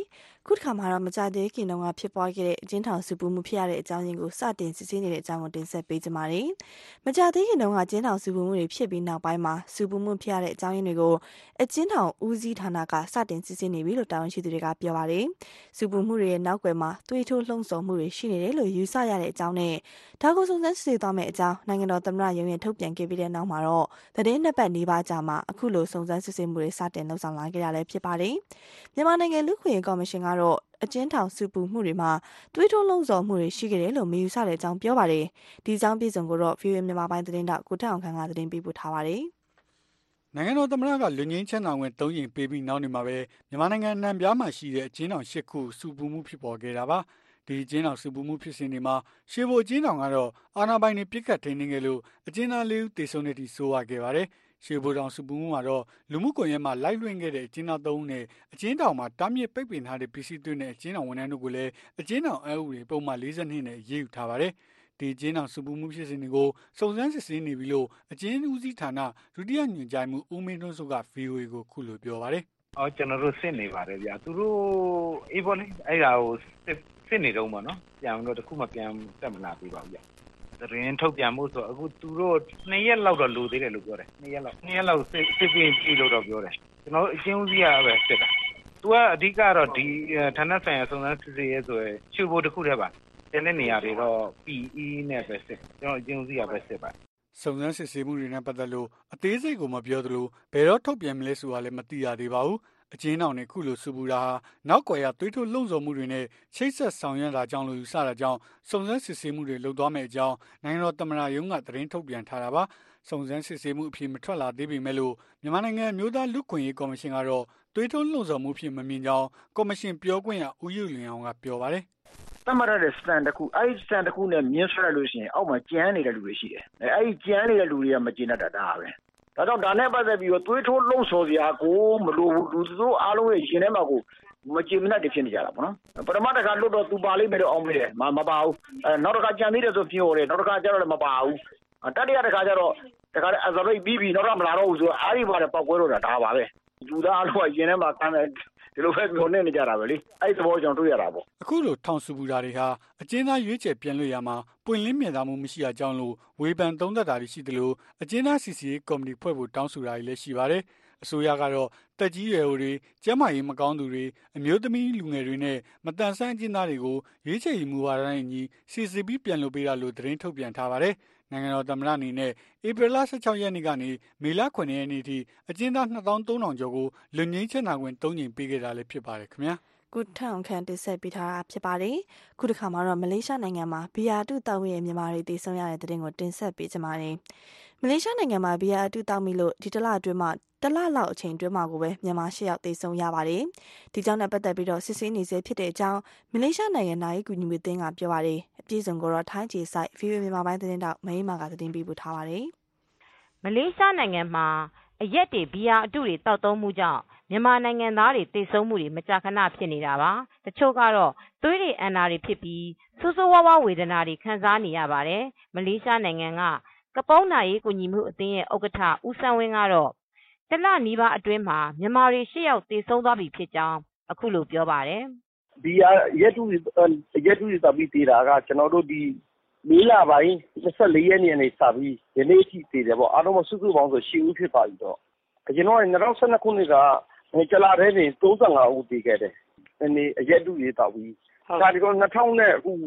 ခုတစ်ခါမှာတော့မကြသေးခင်တုန်းကဖြစ်ပွားခဲ့တဲ့အကျဉ်းထောင်စုပူမှုဖြစ်ရတဲ့အကြောင်းရင်းကိုစတင်စစ်ဆေးနေတဲ့အကြောင်းကိုတင်ဆက်ပေးကြပါမယ်။မကြသေးခင်တုန်းကကျဉ်းထောင်စုပူမှုတွေဖြစ်ပြီးနောက်ပိုင်းမှာစုပူမှုဖြစ်ရတဲ့အကြောင်းရင်းတွေကိုအကျဉ်းထောင်ဦးစီးဌာနကစတင်စစ်ဆေးနေပြီလို့တာဝန်ရှိသူတွေကပြောပါတယ်။စုပူမှုတွေရဲ့နောက်ကွယ်မှာသွေးထိုးလှုံ့ဆော်မှုတွေရှိနေတယ်လို့ယူဆရတဲ့အကြောင်းနဲ့ဒါကိုစုံစမ်းစစ်ဆေးသွားမယ့်အကြောင်းနိုင်ငံတော်သမ္မတရုံးရဲ့ထုတ်ပြန်ခဲ့ပြီးတဲ့နောက်မှာတော့သတင်းနှစ်ပတ်နီးပါးကြာမှအခုလိုစုံစမ်းစစ်ဆေးမှုတွေစတင်လှုပ်ဆောင်လာခဲ့ရလည်းဖြစ်ပါတယ်။မြန်မာနိုင်ငံလူ့ခွင့်ရေးကော်မရှင်ကတော့အကျဉ်းထောင်စုပူမှုတွေမှာသွေးထိုးလှုံ့ဆော်မှုတွေရှိခဲ့တယ်လို့မယူဆတဲ့အကြောင်းပြောပါတယ်။ဒီအကြောင်းပြည်စုံကိုတော့ VOA မြန်မာပိုင်းသတင်းတောက်ကိုထက်အောင်ခန့်ကသတင်းပေးပို့ထားပါတယ်။နိုင်ငံတော်သမ္မတကလူငင်းချမ်းသာဝင်3ရင်ပေးပြီးနောက်နေမှာပဲမြန်မာနိုင်ငံအနှံ့ပြားမှာရှိတဲ့အကျဉ်းထောင်8ခုစုပူမှုဖြစ်ပေါ်ခဲ့တာပါ။ဒီအကျဉ်းထောင်စုပူမှုဖြစ်စဉ်တွေမှာရှေးဘိုအကျဉ်းထောင်ကတော့အာဏာပိုင်တွေပြစ်ခတ်ထိန်းသိမ်းခဲ့လို့အကျဉ်းသား4ဦးသေဆုံးတဲ့အထိဆိုးဝါးခဲ့ပါတယ်။ရှေးဘိုတောင်စုပူမှုမှာတော့လူမှုကွန်ရက်မှာလိုက်လွှင့်ခဲ့တဲ့အကျဉ်းသား3ဦးနဲ့အကျဉ်းထောင်မှာတားမြစ်ပိတ်ပင်ထားတဲ့ပစ္စည်းတွေနဲ့အကျဉ်းထောင်ဝန်ထမ်းတို့ကိုလည်းအကျဉ်းထောင်အဥပဒေပုံမှန်42နဲ့ရေးယူထားပါတယ်။ဒီအကျဉ်းထောင်စုပူမှုဖြစ်စဉ်တွေကိုစုံစမ်းစစ်ဆေးနေပြီလို့အကျဉ်းဦးစီးဌာနဒုတိယညွှန်ကြားမှုဦးမင်းထွန်းစိုးက VOA ကိုခုလိုပြောပါတယ်။ကျွန်တော်တို့စစ်နေပါတယ်ဗျာ။သူတို့အေးပေါ့လေအဲ့ဒါကိုစစ်နေတော့မှာနော်။ပြန်တော့တခုမှပြန်တက်မလာသေးပါဘူးဗျ။သတင်းထုတ်ပြန်မှုဆိုအခုသူတို့2ရက်လောက်တော့လိုသေးတယ်လို့ပြောတယ်2ရက်လောက်စစ်ပြီးပြီလို့တော့ပြောတယ်ကျွန်တော်အချင်းဦးစီးရပဲစစ်တာသူကအဓိကတော့ဒီဌာနဆိုင်ရာစုံစမ်းစစ်ဆေးရဲဆိုရင်ချူဖို့တခုတည်းပါတဲ့နေရာတွေတော့ PE နဲ့ပဲစစ်ကျွန်တော်အချင်းဦးစီးရပဲစစ်ပါစုံစမ်းစစ်ဆေးမှုတွေနဲ့ပတ်သက်လို့အသေးစိတ်ကိုမပြောသလိုဘယ်တော့ထုတ်ပြန်မလဲဆိုတာလည်းမသိရသေးပါဘူးအကျဉ်းထောင်နဲ့ခုလိုစုပူတာဟာနောက်ကွယ်ရသွေးထိုးလှုံ့ဆော်မှုတွေနဲ့ချိတ်ဆက်ဆောင်ရွက်တာကြောင့်လို့ယူဆတာကြောင့်စုံစမ်းစစ်ဆေးမှုတွေလုပ်သွားမယ့်အကြောင်းနိုင်ငံတော်သမ္မတရုံးကသတင်းထုတ်ပြန်ထားတာပါစုံစမ်းစစ်ဆေးမှုအဖြစ်မထွက်လာသေးပေမဲ့လို့မြန်မာနိုင်ငံမျိုးသားလူ့ခွင့်ရေးကော်မရှင်ကတော့သွေးထိုးလှုံ့ဆော်မှုဖြစ်မမြင်ကြောင်းကော်မရှင်ပြောခွင့်ရဦးယူလင်အောင်ကပြောပါတယ်သတ်မှတ်တဲ့ stand တစ်ခုအဲ့ဒီ stand တစ်ခုနဲ့မြင်းဆွဲလို့ရှိရင်အောက်မှာကြမ်းနေတဲ့လူတွေရှိတယ်အဲ့ဒီကြမ်းနေတဲ့လူတွေကမကျေနပ်တာဒါပဲဒါကြောင့်ဒါနဲ့ပတ်သက်ပြီးတော့သွေးထိုးလှုံ့ဆော်စရာကိုမလိုဘူးလူတို့အားလုံးရဲ့ရှင်ထဲမှာကိုမကျေမနပ်တွေဖြစ်နေကြတာပေါ့နော်ပထမတစ်ခါလွတ်တော့သူပါလိမ့်မယ်တော့အောင်မေးတယ်မပါဘူးနောက်တစ်ခါကြံသေးတယ်ဆိုပြောတယ်နောက်တစ်ခါကျတော့လည်းမပါဘူးတတိယတစ်ခါကျတော့တခါလည်းအစရိတ်ပြီးနောက်တော့မလာတော့ဘူးဆိုတော့အားဒီပါတယ်ပောက်ကွဲတော့တာဒါပါပဲလူသားအားလုံးကရှင်ထဲမှာခံတယ်ဒီလိုပဲပြောနေကြတာပဲလေအဲ့ဒီသဘောကြောင့်တွေ့ရတာပေါ့အခုလိုထောင်စုပူတာတွေဟာအကျဉ်းသားရွေးချယ်ပြန်လွှတ်ရမှာပွင့်လင်းမြင်သာမှုမရှိအကြောင်းလို့ဝေဖန်သုံးသပ်တာတွေရှိသလိုအကျဉ်းသား CCA ကော်မတီဖွဲ့ဖို့တောင်းဆိုတာတွေလည်းရှိပါတယ်အစိုးရကတော့တက်ကြီးရွယ်တွေကျန်းမာရေးမကောင်းသူတွေအမျိုးသမီးလူငယ်တွေနဲ့မတန်ဆန်းအကျဉ်းသားတွေကိုရွေးချယ်မှုဝါဒနဲ့အညီ CCB ပြန်လွှတ်ပေးတာလို့သတင်းထုတ်ပြန်ထားပါတယ်နိုင်ငံတော်သမ္မတအနေနဲ့ဧပြီလ16ရက်နေ့ကနေမေလ9ရက်နေ့ထိအကျဉ်းသား2300ကျော်ကိုလွတ်ငြိမ်းချမ်းသာခွင့်3ကြိမ်ပေးခဲ့တာလည်းဖြစ်ပါတယ်ခင်ဗျာကုထောင်ခန့်တင်ဆက်ပေးထားတာဖြစ်ပါတယ်ခုတစ်ခါမှာတော့မလေးရှားနိုင်ငံမှာဘီယာတုတောက်ရဲ့မြန်မာတွေတည်ဆုံရတဲ့တဲ့တင်ကိုတင်ဆက်ပေးကြပါမယ်မလေးရှားနိုင်ငံမှာဘီယာတုတောက်မိလို့ဒီတလအတွင်းမှာတလလောက်အချိန်အတွင်းမှာကိုပဲမြန်မာ8ယောက်သေဆုံးရပါတယ်ဒီကြောင့်နဲ့ပတ်သက်ပြီးတော့စစ်ဆေးနေစေဖြစ်တဲ့အကြောင်းမလေးရှားနိုင်ငံနိုင်ကူညီမှုအသင်းကပြောပါတယ်အပြည့်စုံကိုတော့ထိုင်းခြေဆိုင် VOA မြန်မာပိုင်းသတင်းတောက်မဟိမာကသတင်းပေးပို့ထားပါတယ်မလေးရှားနိုင်ငံမှာအရက်တွေဘီယာအတုတွေတောက်သုံးမှုကြောင့်မြန်မာနိုင်ငံသားတွေသေဆုံးမှုတွေမကြာခဏဖြစ်နေတာပါတချို့ကတော့သွေးတွေအန်တာတွေဖြစ်ပြီးဆိုးဆိုးဝါးဝါးဝေဒနာတွေခံစားနေရပါတယ်မလေးရှားနိုင်ငံကကပုန်းနာရေးကူညီမှုအသင်းရဲ့ဥက္ကဋ္ဌဦးစန်းဝင်းကတော့တလနီးပါးအတွင်းမှာမြန်မာတွေ8ယောက်သေဆုံးသွားပြီဖြစ်ကြောင်းအခုလိုပြောပါတယ်ဒီရက်တူတောက်ပြီးသေးတာကကျွန်တော်တို့ဒီ4လပိုင်း24ရက်နေ့နေစပြီးဒီနေ့ထိသေးတယ်ပေါ့အားလုံးစုစုပေါင်းဆို10ဦးဖြစ်သွားပြီတော့ကျွန်တော်2012ခုနှစ်ကကျလာတဲ့နေ35ဦးသေခဲ့တယ်ဒီနေ့ရက်တူရေတောက်ပြီးဒါဒီတော့2000နဲ့အခု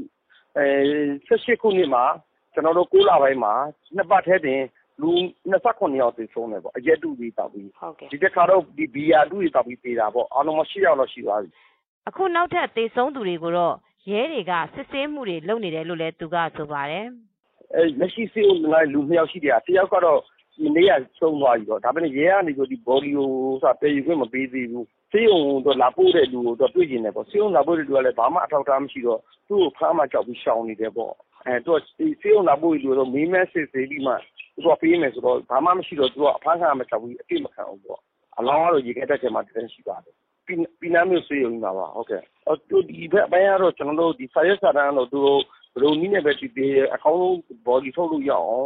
18ခုနှစ်မှာကျွန်တော်တို့6လပိုင်းမှာနှစ်ပတ်ထဲတင်လူ29ယောက်သေဆုံးတယ်ပေါ့အရက်တူတွေတောက်ပြီးဒီတစ်ခါတော့ဒီဘီယာတူတွေတောက်ပြီးသေတာပေါ့အားလုံး10ယောက်လောက်ရှိသွားပြီအခုနောက်ထပ်သေဆုံးသူတွေကိုတော့ရဲတွေကစစ်ဆေးမှုတွေလုပ်နေတယ်လို့လည်းသူကဆိုပါတယ်လက်ရှိစေးလူ2ယောက်ရှိတယ်တယောက်ကတော့ဒီနေ့ကဆုံးသွားပြီတော့ဒါပေမဲ့ရဲကနေဆိုဒီ body ကိုတည်ယူခွင့်မပေးသေးဘူးစေးုံတော့လာပို့တဲ့လူကိုတော့တွေ့ကျင်တယ်ပေါ့စေးုံလာပို့တဲ့လူကလည်းဘာမှအထောက်အထားမရှိတော့သူ့ကိုဖမ်းမှကြောက်ပြီးရှောင်နေတယ်ပေါ့သူကစေးုံလာပို့လူတော့မေးမဲစစ်ဆေးပြီးမှသူကပေးမယ်ဆိုတော့ဘာမှမရှိတော့သူကအဖမ်းခံမှကြောက်ပြီးအပြစ်မခံဘူးပေါ့အလောင်းကတော့ရေခဲတက်ထဲမှာတန်းရှိပါတယ်ပီနာမျိုးစေးုံမှာပါဟုတ်ကဲ့သူဒီဘက်ပိုင်းကတော့ကျွန်တော်တို့ဒီစာရွက်စာတမ်းတော့သူဘယ်လိုနည်းနဲ့ပဲဒီအကောင့် body ထုတ်လို့ရအောင်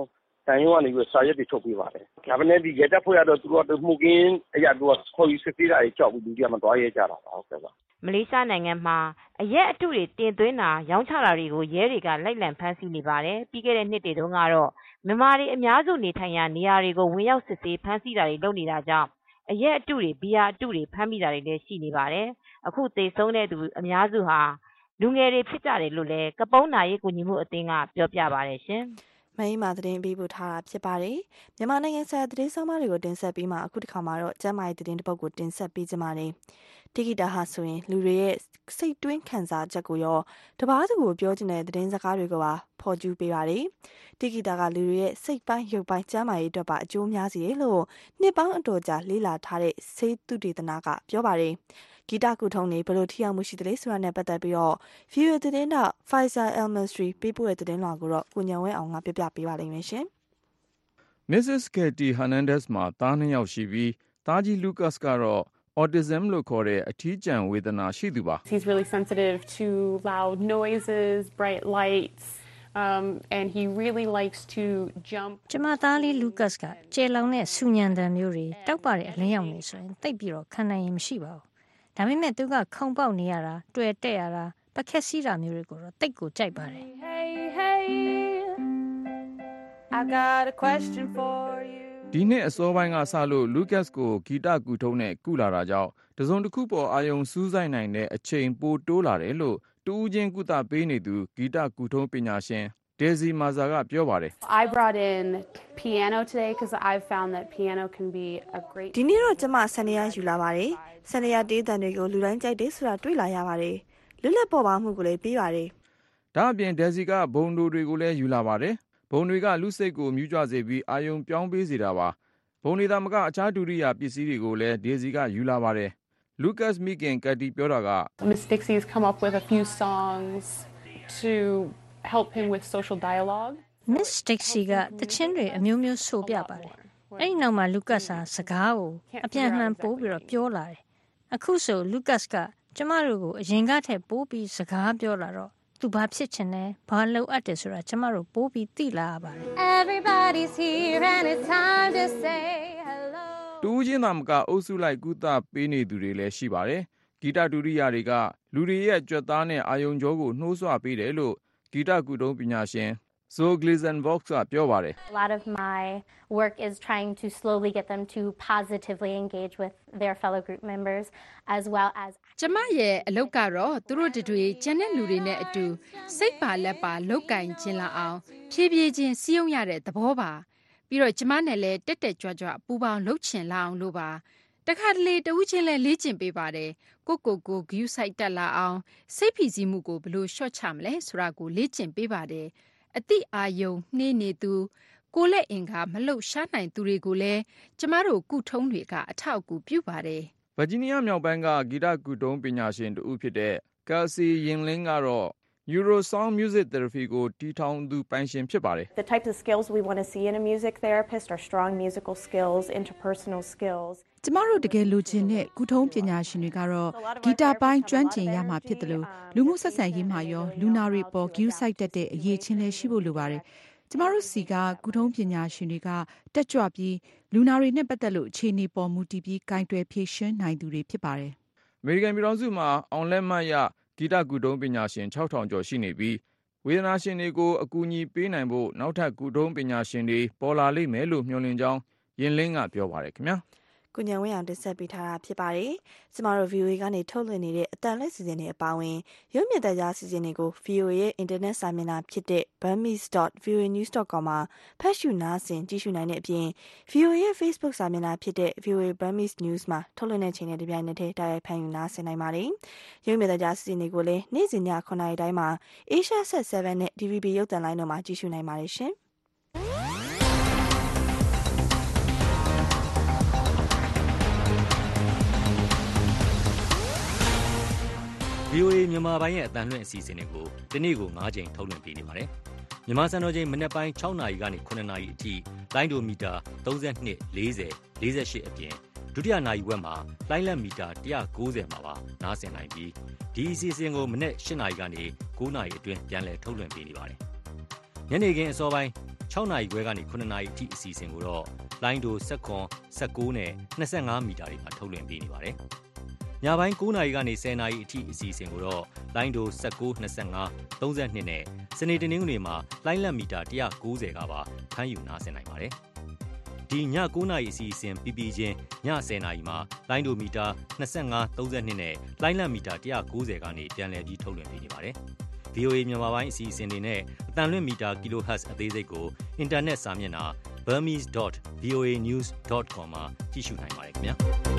တန်ရုံးကနေပြီးစာရွက်တွေထုတ်ပေးပါတယ်ဒါပေမဲ့ဒီရဲတပ်ဖွဲ့ကတော့သူတို့မှုကင်းအရာတို့ခေါ်ယူစစ်ဆေးတာတွေကြောက်ပြီးလူတွေကမသွားရဲကြတာပါဟုတ်ကဲ့ပါမလေးရှားနိုင်ငံမှာအရက်အတုတွေတင်သွင်းတာရောင်းချတာတွေကိုရဲတွေကလိုက်လံဖမ်းဆီးနေပါတယ်ပြီးခဲ့တဲ့နှစ်တွေတုန်းကတော့မြန်မာတွေအများစုနေထိုင်ရာနေရာတွေကိုဝင်ရောက်စစ်ဆေးဖမ်းဆီးတာတွေလုပ်နေတာကြောင့်အရက်အတုတွေဘီယာအတုတွေဖမ်းမိတာတွေလည်းရှိနေပါတယ်အခုသေဆုံးတဲ့သူအများစုဟာလူငယ်တွေဖြစ်ကြတယ်လို့လည်းကပုန်းနာရေးကူညီမှုအသင်းကပြောပြပါတယ်ရှင်မင်းမာသတင်းပေးပို့ထားတာဖြစ်ပါတယ်မြန်မာနိုင်ငံဆိုင်ရာသတင်းဆောင်မတွေကိုတင်ဆက်ပြီးမှအခုတစ်ခါမှာတော့ကျမ်းမာရေးသတင်းတစ်ပုဒ်ကိုတင်ဆက်ပေးကြပါမယ်တိဂီတာဟာဆိုရင်လူတွေရဲ့စိတ်တွင်းခံစားချက်ကိုရောတပားသူကိုပြောချင်တဲ့သတင်းစကားတွေကိုပါဖော်ကျူးပေးပါတယ်တိဂီတာကလူတွေရဲ့စိတ်ပိုင်းရုပ်ပိုင်းကျမ်းမာရေးအတွက်ပါအကျိုးများစေတယ်လို့နှစ်ပေါင်းအတော်ကြာလေ့လာထားတဲ့ဆေးသုတေသနကပြောပါတယ်ဂီတကုထုံးနေဘယ်လိုထိရောက်မှုရှိသလဲဆိုတာနဲ့ပတ်သက်ပြီးတော့ Viewer သတင်းတော့ Faisal Al-Masri ပေးပို့တဲ့သတင်းလွှာကိုတော့ကိုညံဝဲအောင်ကပြပြပေးပါလိမ့်မယ်ရှင် Mrs. Katie Hernandez မှာသား2ယောက်ရှိပြီးသားကြီး Lucas ကတော့ autism လို့ခေါ်တဲ့အထီးကျန်ဝေဒနာရှိသူပါ He's really sensitive to loud noises, bright lights, and he really likes to jump. ကျမသားလေး Lucas ကကျေလောင်တဲ့ဆူညံတံမျိုးတွေတောက်ပတဲ့အလင်းရောင်တွေဆိုရင်တိတ်ပြီးတော့ခံနိုင်ရင်မရှိပါဘူး။ဒါပေမဲ့သူကခုံပေါက်နေရတာတွေ့တက်ရတာပကက်စီးတာမျိုးတွေကိုတော့တိတ်ကိုကြိုက်ပါတယ် Hey, I got a question for you. ဒီနှစ်အစောပိုင်းကစလို့ Lucas ကိုဂီတကူထုံးနဲ့ကုလာတာကြောင့်တစုံတစ်ခုပေါ်အာယုံစူးစိုက်နိုင်တဲ့အချိန်ပိုတိုးလာတယ်လို့တူးချင်းကုသပေးနေသူဂီတကူထုံးပညာရှင် Daisy Maza ကပြောပါတယ် I brought in piano today because I've found that piano can be a great ဒီနေ့တော့ကျမဆန်နေရယူလာပါတယ်ဆန်နေရတေးတန်တွေကိုလူတိုင်းကြိုက်တယ်ဆိုတာတွေ့လာရပါတယ်လွတ်လပ်ပေါ်ပါမှုကိုလည်းပေးပါတယ်ဒါအပြင် Daisy ကဘုံတို့တွေကိုလည်းယူလာပါတယ်ဘုံတွေကလူစိတ်ကိုမြူးကြွစေပြီးအာယုံပြောင်းပေးစေတာပါဘုံတွေသာမကအခြားဒုတိယပစ္စည်းတွေကိုလည်း Daisy ကယူလာပါတယ် Lucas မိခင်ကတီပြောတာက Miss Dixie has come up with a few songs to help him with social dialogue. Miss Dixie ကတခြင်းတွေအမျိုးမျိုးဆိုပြပါတယ်အဲ့ဒီနောက်မှာ Lucas ဟာစကားကိုအပြန်အလှန်ပိုးပြီးတော့ပြောလာတယ်အခုဆို Lucas ကကျမတို့ကိုအရင်ကထက်ပိုးပြီးစကားပြောလာတော့သူဘာဖြစ်ချင်လဲဘာလုပ်အပ်တယ်ဆိုတာကျမတို့ပိုးပြီးသိလာရပါတယ် Everybody's here and it's time to say hello. တူးချင်းသာမကအုပ်စုလိုက်ကုသပေးနေသူတွေလည်းရှိပါတယ်ဂီတဒုတိယတွေကလူတွေရဲ့ကြွက်သားနဲ့အာယုံကြောကိုနှိုးဆွပေးတယ်လို့ဂီတကုထုံးပညာရှင် Zoe Gleason-Vox ကပြောပါတယ် A lot of my work is trying to slowly get them to positively engage with their fellow group members as well as ကျမရဲ့အလုပ်ကတော့သူတို့တွေကျန်တဲ့လူတွေနဲ့အတူစိတ်ပါလက်ပါလောက်ကင်ခြင်းလာအောင်ဖြည်းဖြည်းချင်းစီးရုံရတဲ့သဘောပါပြီးတော့ကျမနဲ့လည်းတက်တက်ကြွကြွပူပေါင်းလှုပ်ချင်လာအောင်လို့ပါတခါတလေတဦးချင်းလည်းလေ့ကျင့်ပေးပါတယ်ကိုဂယူဆိုင်တက်လာအောင်စိတ်ဖိစီးမှုကိုဘယ်လိုရှော့ချမလဲဆိုတာကိုလေ့ကျင့်ပေးပါတယ်အတိအာယုံနှေးနေသူကိုလက်အင်္ဂါမလှုပ်ရှားနိုင်သူတွေကိုလည်းကျမတို့ကုထုံးတွေကအထောက်အကူပြုပါတယ် Virginia မြောက်ပိုင်းကဂီတကုထုံးပညာရှင်တူဖြစ်တဲ့ Kelsey Yingling ကတော့ Eurosong Music Therapy ကိုတည်ထောင်သူပိုင်ရှင်ဖြစ်ပါတယ် The types of skills we want to see in a music therapist are strong musical skills, interpersonal skills. ကျမတို့တကယ်လိုချင်တဲ့ကုထုံးပညာရှင်တွေကတော့ဂီတပိုင်းကျွမ်းကျင်ရမှာဖြစ်တယ်လို့လူမှုဆက်ဆံရေးမှာရောလူနာတွေပေါ်ဂယူးဆိုင်တဲ့အရေးချင်းလည်းရှိဖို့လိုပါတယ်ကျမတို့စီကကုထုံးပညာရှင်တွေကတက်ကြွပြီးလူနာတွေနဲ့ပတ်သက်လို့အခြေအနေပေါ်မူတည်ပြီးဂိုင်းတွယ်ဖြည့်ရှင်းနိုင်သူတွေဖြစ်ပါတယ် American ပြည်ထောင်စုမှာအောင်လက်မှတ်ရဂီတကုထုံးပညာရှင် 6,000 ကျော်ရှိနေပြီးဝေဒနာရှင်တွေကိုအကူအညီပေးနိုင်ဖို့နောက်ထပ်ကုထုံးပညာရှင်တွေပေါ်လာလိမ့်မယ်လို့မျှော်လင့်ကြောင်းယင်လင်းကပြောပါတယ်ခင်ဗျာကိုညံဝင်းအောင်တင်ဆက်ပေးထားတာဖြစ်ပါတယ်။ကျမတို့ VOA ကနေထုတ်လွှင့်နေတဲ့အတန်လက်စီစဉ်တွေအပါအဝင်ရုပ်မြင်သံကြားစီစဉ်တွေကို VOA ရဲ့ internet စာမျက်နှာဖြစ်တဲ့ burmese.voanews.com မှာဖတ်ရှုနားဆင်ကြည့်ရှုနိုင်တဲ့အပြင် VOA ရဲ့ Facebook စာမျက်နှာဖြစ်တဲ့ VOA Burmese News မှာထုတ်လွှင့်တဲ့ချိန်နဲ့တပြိုင်နက်တည်းတိုက်ရိုက်ဖန်ယူနားဆင်နိုင်ပါတယ်။ရုပ်မြင်သံကြားစီစဉ်တွေကိုလည်းနေ့စဉ်ည9:00နာရီတိုင်းမှာ Asia Set 7နဲ့ DVB ရုပ်သံလိုင်းတို့မှာကြည့်ရှုနိုင်ပါတယ်ရှင်။ VOA မြန်မာပိုင်းရဲ့အတန်လွှင့်အစီအစဉ်တွေကိုဒီနေ့ကို9ချိန်ထုတ်လွှင့်ပေးနေပါတယ်။မြန်မာစံတော်ချိန်မနက်ပိုင်း6နာရီကနေ9နာရီအထိလိုင်းဒိုမီတာ32 40 48အပြင်ဒုတိယနာရီဝက်မှာလိုင်းလက်မီတာ190မှာပါနားဆင်နိုင်ပြီးဒီအစီအစဉ်ကိုမနက်8နာရီကနေ9နာရီအတွင်းပြန်လည်ထုတ်လွှင့်ပေးနေပါတယ်။ညနေခင်းအစောပိုင်း6နာရီခွဲကနေ9နာရီအထိအစီအစဉ်ကိုတော့လိုင်းဒို17 19နဲ့25မီတာတွေမှာထုတ်လွှင့်ပေးနေပါတယ်။ညပိုင်း9နာရီကနေ10နာရီအထိအစီအစဉ်ကိုတော့လိုင်းဒို19 25 32နဲ့စနေတနင်္ဂနွေမှာလိုင်းလက်မီတာ190ကပါဖမ်းယူနားဆင်နိုင်ပါတယ်။ဒီည9နာရီအစီအစဉ်ပြီးပြီးချင်းည10နာရီမှာလိုင်းဒိုမီတာ25 32နဲ့လိုင်းလက်မီတာ190ကနေပြန်လည်ပြီးထုတ်လွှင့်ပေးနေပါတယ်။ VOA မြန်မာပိုင်းအစီအစဉ်တွေနဲ့အတန်လွင့်မီတာ kHz အသေးစိတ်ကိုအင်တာနက်စာမျက်နှာ burmese.voanews.com မှာကြည့်ရှုနိုင်ပါတယ်ခင်ဗျာ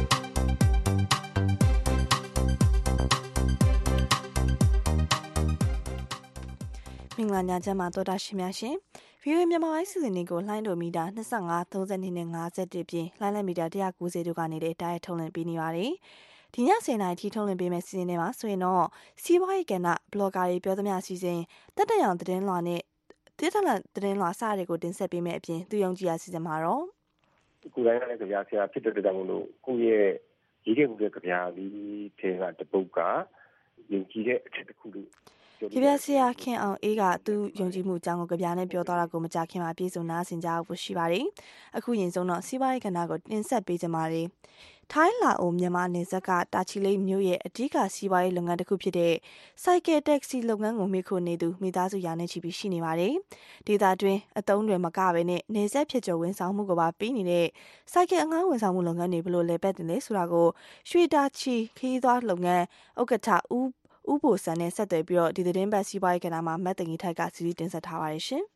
မင်္ဂလာညချမ်းပါတော်တာရှင်များရှင် VOA မြန်မာပိုင်းစီစဉ်တွေကိုလိုင်းဒိုမီတာ25 32နဲ့51ပြင်လိုင်းလက်မီတာ190တို့ကနေလည်းတိုက်ရိုက်ထုတ်လွှင့်ပေးနေပါတယ်ဒီည10နာရီထိထုတ်လွှင့်ပေးမယ့်စီစဉ်တွေမှာဆိုရင်တော့စီးပွားရေးကဏ္ဍဘလော့ဂါတွေပြောသမျှစီစဉ်တက်တက်ရောင်သတင်းလွှာနဲ့သတင်းလွှာစတွေကိုတင်ဆက်ပေးမယ့်အပြင်သူယုံကြည်ရာစီစဉ်မှာတော့ကိုယ်တိုင်ကလည်းကြပြဆရာဖြစ်တဲ့တောင်လို့ကိုယ့်ရဲ့ရေးခဲ့မှုတဲ့ကြပြလေးထဲကတပုတ်ကယုံကြည်တဲ့အချက်တစ်ခုလို့ကြပြဆရာခင်အောင်အေးကသူယုံကြည်မှုအကြောင်းကိုကြပြနဲ့ပြောသွားတာကိုမကြခင်မှာပြေဆုံးနားဆင်ကြဖို့ရှိပါတယ်အခုရင်ဆုံးတော့စီးပွားရေးကဏ္ဍကိုတင်ဆက်ပေးကြပါမယ်ထိုင်းလာအိုမြန်မာနယ်စပ်ကတာချီလိတ်မြို့ရဲ့အဓိကစီးပွားရေးလုပ်ငန်းတစ်ခုဖြစ်တဲ့စိုက်ကယ်တက္ကစီလုပ်ငန်းကိုမိခိုနေသူမိသားစုရာနဲ့ချီပြီးရှိနေပါတယ်။ဒေသတွင်းအသုံးတွေမကဘဲနဲ့နယ်စပ်ဖြစ်ကျော်ဝန်ဆောင်မှုကိုပါပေးနေတဲ့စိုက်ကယ်အငှားဝန်ဆောင်မှုလုပ်ငန်းတွေဘယ်လိုလဲပတ်တယ်လဲဆိုတာကိုရွှေတာချီခရီးသွားလုပ်ငန်းဥက္ကဋ္ဌဦးဘိုစံနဲ့ဆက်သွယ်ပြီးတော့ဒီသတင်းပတ်စီးပွားရေးကဏ္ဍမှာမတ်တင်ကြီးထိုက်ကစီစဉ်တင်ဆက်ထားပါတယ်ရှင်။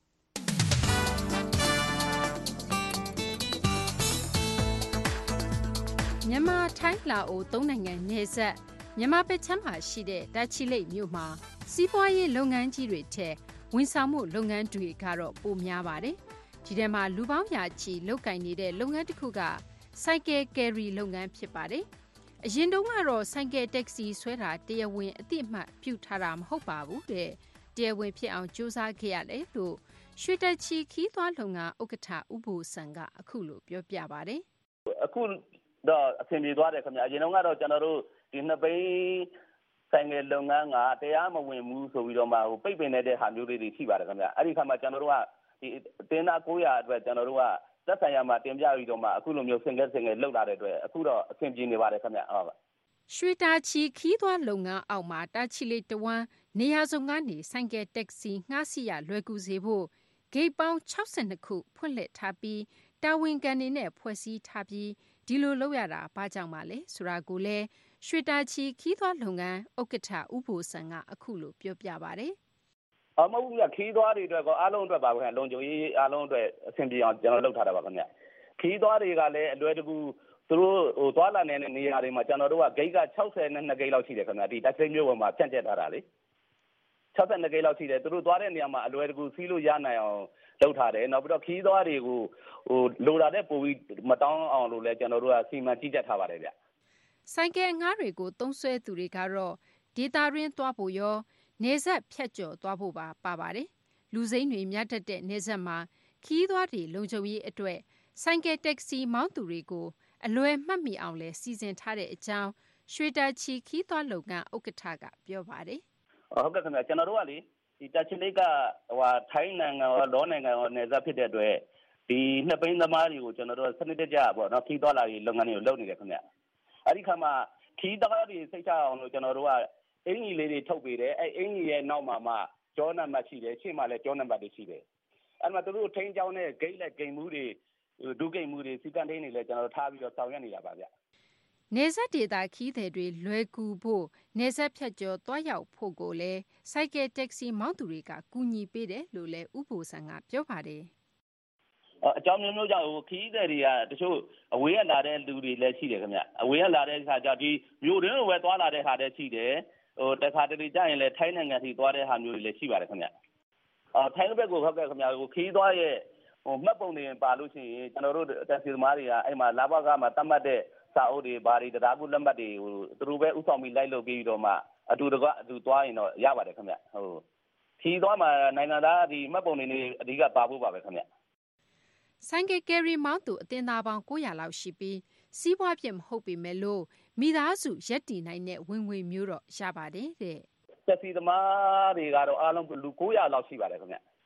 မြန်မာထိုင်းလာအိုသုံးနိုင်ငံနယ်စပ်မြန်မာပြည်ချမ်းမှာရှိတဲ့တာချီလိတ်မြို့မှာစီးပွားရေးလုပ်ငန်းကြီးတွေထက်ဝန်ဆောင်မှုလုပ်ငန်းတွေကတော့ပိုများပါတယ်။ဒီထဲမှာလူပေါင်းရာချီလုပ်ကိုင်နေတဲ့လုပ်ငန်းတစ်ခုကဆိုင်ကယ်ကယ်ရီလုပ်ငန်းဖြစ်ပါတယ်။အရင်တုန်းကတော့ဆိုင်ကယ်တက္ကစီဆွဲတာတရားဝင်အသိအမှတ်ပြုထားတာမဟုတ်ပါဘူးတဲ့။တရားဝင်ဖြစ်အောင်ကြိုးစားခဲ့ရတယ်လို့ရွှေတချီခီးသွားလုပ်ငန်းဥက္ကဋ္ဌဦးဘိုစံကအခုလိုပြောပြပါတယ်။အခုတော့အဆင်ပြေသွားတယ်ခင်ဗျာအရင်ကတော့ကျွန်တော်တို့ဒီနှစ်ပိဆိုင်ငယ်လုပ်ငန်းကတရားမဝင်ဘူးဆိုပြီးတော့မှပိတ်ပင်နေတဲ့ဟာမျိုးတွေရှိပါတယ်ခင်ဗျာအဲ့ဒီခါမှာကျွန်တော်တို့ကဒီအတင်းသား900အတွက်ကျွန်တော်တို့ကသက်ဆိုင်ရာမှာတင်ပြပြီးတော့မှအခုလိုမျိုးစင်ကဲလောက်လာတဲ့အတွက်အခုတော့အဆင်ပြေနေပါတယ်ခင်ဗျာဟုတ်ပါရွှေတာချီခီးသွားလုပ်ငန်းအောက်မှာတာချီလိတ်တဝမ်းနေရာစုံကနေဆိုင်ကယ်တက္ကစီငှားစီရလွယ်ကူစေဖို့ဂိတ်ပေါင်း62ခုဖွင့်လှစ်ထားပြီးတာဝန်ခံတွေနဲ့ဖွဲ့စည်းထားပြီးဒီလိုလုပ်ရတာဘာကြောင့်ပါလဲဆိုတာကိုလည်းရွှေတာချီခီးသွားလုပ်ငန်းဥက္ကဋ္ဌဦးဘိုစံကအခုလိုပြောပြပါတယ်။မဟုတ်ဘူးခီးသွားတွေအတွက်ကောအားလုံးအတွက်ပါခင်ဗျလုံခြုံရေးအားလုံးအတွက်အဆင်ပြေအောင်ကျွန်တော်လုပ်ထားတာပါခင်ဗျ။ခီးသွားတွေကလည်းအလွယ်တကူသူတို့သွားလာနေတဲ့နေရာတွေမှာကျွန်တော်တို့ကဂိတ်က62ဂိတ်လောက်ရှိတယ်ခင်ဗျ။ဒီတက်စိတ်မျိုးပေါ်မှာဖြန့်ကျက်ထားတာလေ။62ဂိတ်လောက်ရှိတယ်သူတို့သွားတဲ့နေရာမှာအလွယ်တကူစီးလို့ရနိုင်အောင်လုပ်ထားတယ်နောက်ပြီးတော့ခီးသွားတွေကိုလိုတာတဲ့ပိုပြီးမတောင်းအောင်လို့လဲကျွန်တော်တို့ကစီမံကြီးကြပ်ထားပါတယ်ဗျဆိုင်ကယ်ငှားတွေကိုသုံးဆွဲသူတွေကတော့ဒေတာရင်းသွားဖို့ရောနေဆက်ဖြတ်ကျော်သွားဖို့ပါပါတယ်လူစိမ်းတွေမြတ်တတ်တဲ့နေဆက်မှာခီးသွားတွေလုံခြုံရေးအတွက်ဆိုင်ကယ်တက္ကစီမောင်းသူတွေကိုအလွယ်မှတ်မိအောင်လဲစီစဉ်ထားတဲ့အကြောင်းရွှေတာချီခီးသွားလုပ်ငန်းဥက္ကဋ္ဌကပြောပါတယ်ဟုတ်ကဲ့ခင်ဗျကျွန်တော်တို့ကလေဒီတာချီလိတ်ကထိုင်းနိုင်ငံရောလောနိုင်ငံရောနေဆက်ဖြစ်တဲ့အတွက်ဒီနှစ်ပိန်းသမားတွေကိုကျွန်တော်တို့စနစ်တကျပေါ့နော်ခီးသွားလာရေးလုပ်ငန်းတွေကိုလုပ်နေတယ်ခင်ဗျအဲ့ဒီခါမှာခီးသွားတွေစိတ်ချအောင်လို့ကျွန်တော်တို့ကအင်ကြီးလေးတွေထုတ်ပေးတယ်အဲ့အင်ကြီးရဲ့နောက်မှာမှကျောနံပါတ်ရှိတယ်ရှေ့မှာလည်းကျောနံပါတ်တွေရှိတယ်အဲ့မှာသူတို့ထိန်းကျောင်းတဲ့ဂိတ်လက်ဂိမ်မှုတွေဒုဂိမ်မှုတွေစီကံထိန်းတွေလည်းကျွန်တော်တို့ထားပြီးတော့ဆောင်ရွက်နေတာပါဗျနေဆက်ဒေတာခီးသည်တွေလွယ်ကူဖို့နေဆက်ဖြတ်ကျော်သွားရောက်ဖို့ကိုလည်းဆိုင်ကယ်တက္ကစီမောင်းသူတွေကကူညီပေးတယ်လို့လည်းဥပ္ပိုလ်ဆန်ကပြောပါတယ်အကြောင်းမျိုးမျိုးကြောင့်ခီးသည်တွေကတချို့အဝေးကလာတဲ့လူတွေလည်းရှိတယ်ခင်ဗျအဝေးကလာတဲ့အခါကျဒီမြို့တွင်းလိုပဲသွားလာတဲ့ဟာလည်းရှိတယ်တခါတလေကြာရင်လည်းထိုင်းနိုင်ငံထိသွားတဲ့ဟာမျိုးတွေလည်းရှိပါတယ်ခင်ဗျထိုင်းဘက်ကိုဟုတ်ကဲ့ခင်ဗျခီးသွားရဲ့မှတ်ပုံတွေပါလို့ရှိရင်ကျွန်တော်တို့တက်စီသမားတွေကအဲ့မှာလာဘကမှာတတ်မှတ်တဲ့စာအုပ်တွေဘာတွေတရားကူလက်မှတ်တွေသူတို့ပဲဥဆောင်ပြီးလိုက်လုပ်ပြီးတော့မှအတူသွားရင်တော့ရပါတယ်ခင်ဗျခီးသွားမှာနိုင်ငံသားဒီမှတ်ပုံတွေနေအဓိကပါဖို့ပါပဲခင်ဗျဆိုင်ကယ်ကယ်ရီမောင်းသူအသင်းသားပေါင်း900လောက်ရှိပြီးစီးပွားဖြစ်မဟုတ်ပေမဲ့လို့မိသားစုရက်တည်နိုင်တဲ့ဝင်ငွေမျိုးတော့ရပါတယ်တဲ့တက်စီသမားတွေကတော့အားလုံးလူ900လောက်ရှိပါတယ်ခင်ဗျ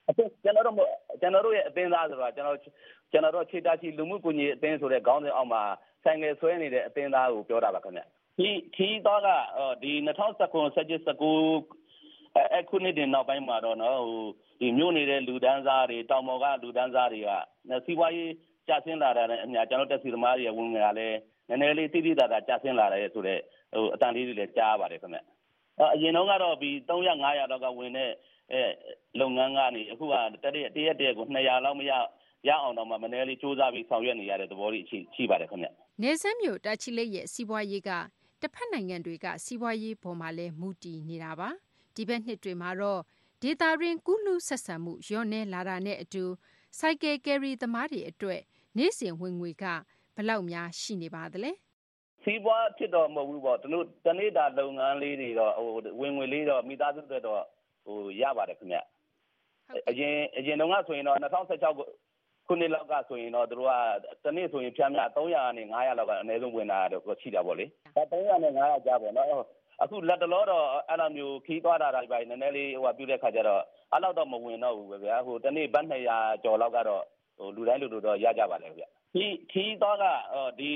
ကျွန်တော်ရဲ့အသင်းသားဆိုတော့ကျွန်တော်ခြေတာချီလူမှုကူညီအသင်းဆိုတဲ့ခေါင်းစဉ်အောက်မှာဆိုင်ငယ်ဆွဲနေတဲ့အသင်းသားကိုပြောတာပါခင်ဗျခီးသွားကဒီ2019အခုနှစ်တင်နောက်ပိုင်းမှာတော့နော်ဒီမြို့နေတဲ့လူဒန်းစားတွေတောင်ပေါ်ကလူဒန်းစားတွေကစီးပွားရေးကျဆင်းလာတာနဲ့အများကျွန်တော်တက်စီသမားတွေဝင်ငွေကလည်းနည်းနည်းလေးတိတိတသာကျဆင်းလာတယ်ဆိုတော့အတန်လေးတွေလည်းကြားပါတယ်ခင်ဗျအရင်တော့ကတော့ဒီ300 500လောက်ကဝင်တဲ့လုပ်ငန်းကနေအခုကတရက်ကို200လောက်မရအောင်တော့မှမနည်းလေးစူးစမ်းပြီးဆောင်ရွက်နေရတဲ့သဘောလေးရှိပါတယ်ခင်ဗျနေဆန်းမြို့တာချီလိတ်ရဲ့စီးပွားရေးကတစ်ဖက်နိုင်ငံတွေကစီးပွားရေးပေါ်မှာလည်းမူတည်နေတာပါဒီဘက်နှစ်တွေမှာတော့ဒေတာရင်းကူးလူဆက်ဆံမှုလျော့နေလာတာနဲ့အတူစိုက်ကယ်ကယ်ရီသမားတွေအတွက်နေ့စဉ်ဝင်ငွေကဘယ်လောက်များရှိနေပါသလဲစီးပွားဖြစ်တော့မဟုတ်ဘူးပေါ့တနေ့တာလုပ်ငန်းလေးတွေတော့ဝင်ငွေလေးတော့မိသားစုတွေတော့ရပါတယ်ခင်ဗျအရင်တုန်းကဆိုရင်တော့2016ခုနှစ်လောက်ကဆိုရင်တော့တို့ကတနေ့ဆိုရင်ဖြန်း300ကနေ900လောက်ကအနည်းဆုံးဝင်လာတော့ရှိတာပေါ့လေ300နဲ့900ကြားပေါ့နော်အခုလက်တလောတော့အဲ့လိုမျိုးခီးသွားတာတွေနည်းနည်းလေးပြုတဲ့ခါကျတော့အဲ့လောက်တော့မဝင်တော့ဘူးပဲဗျာတနေ့ဘတ်200ကျော်လောက်ကတော့လူတိုင်းလူတို့တော့ရကြပါလေဗျခီးသွားကဒီ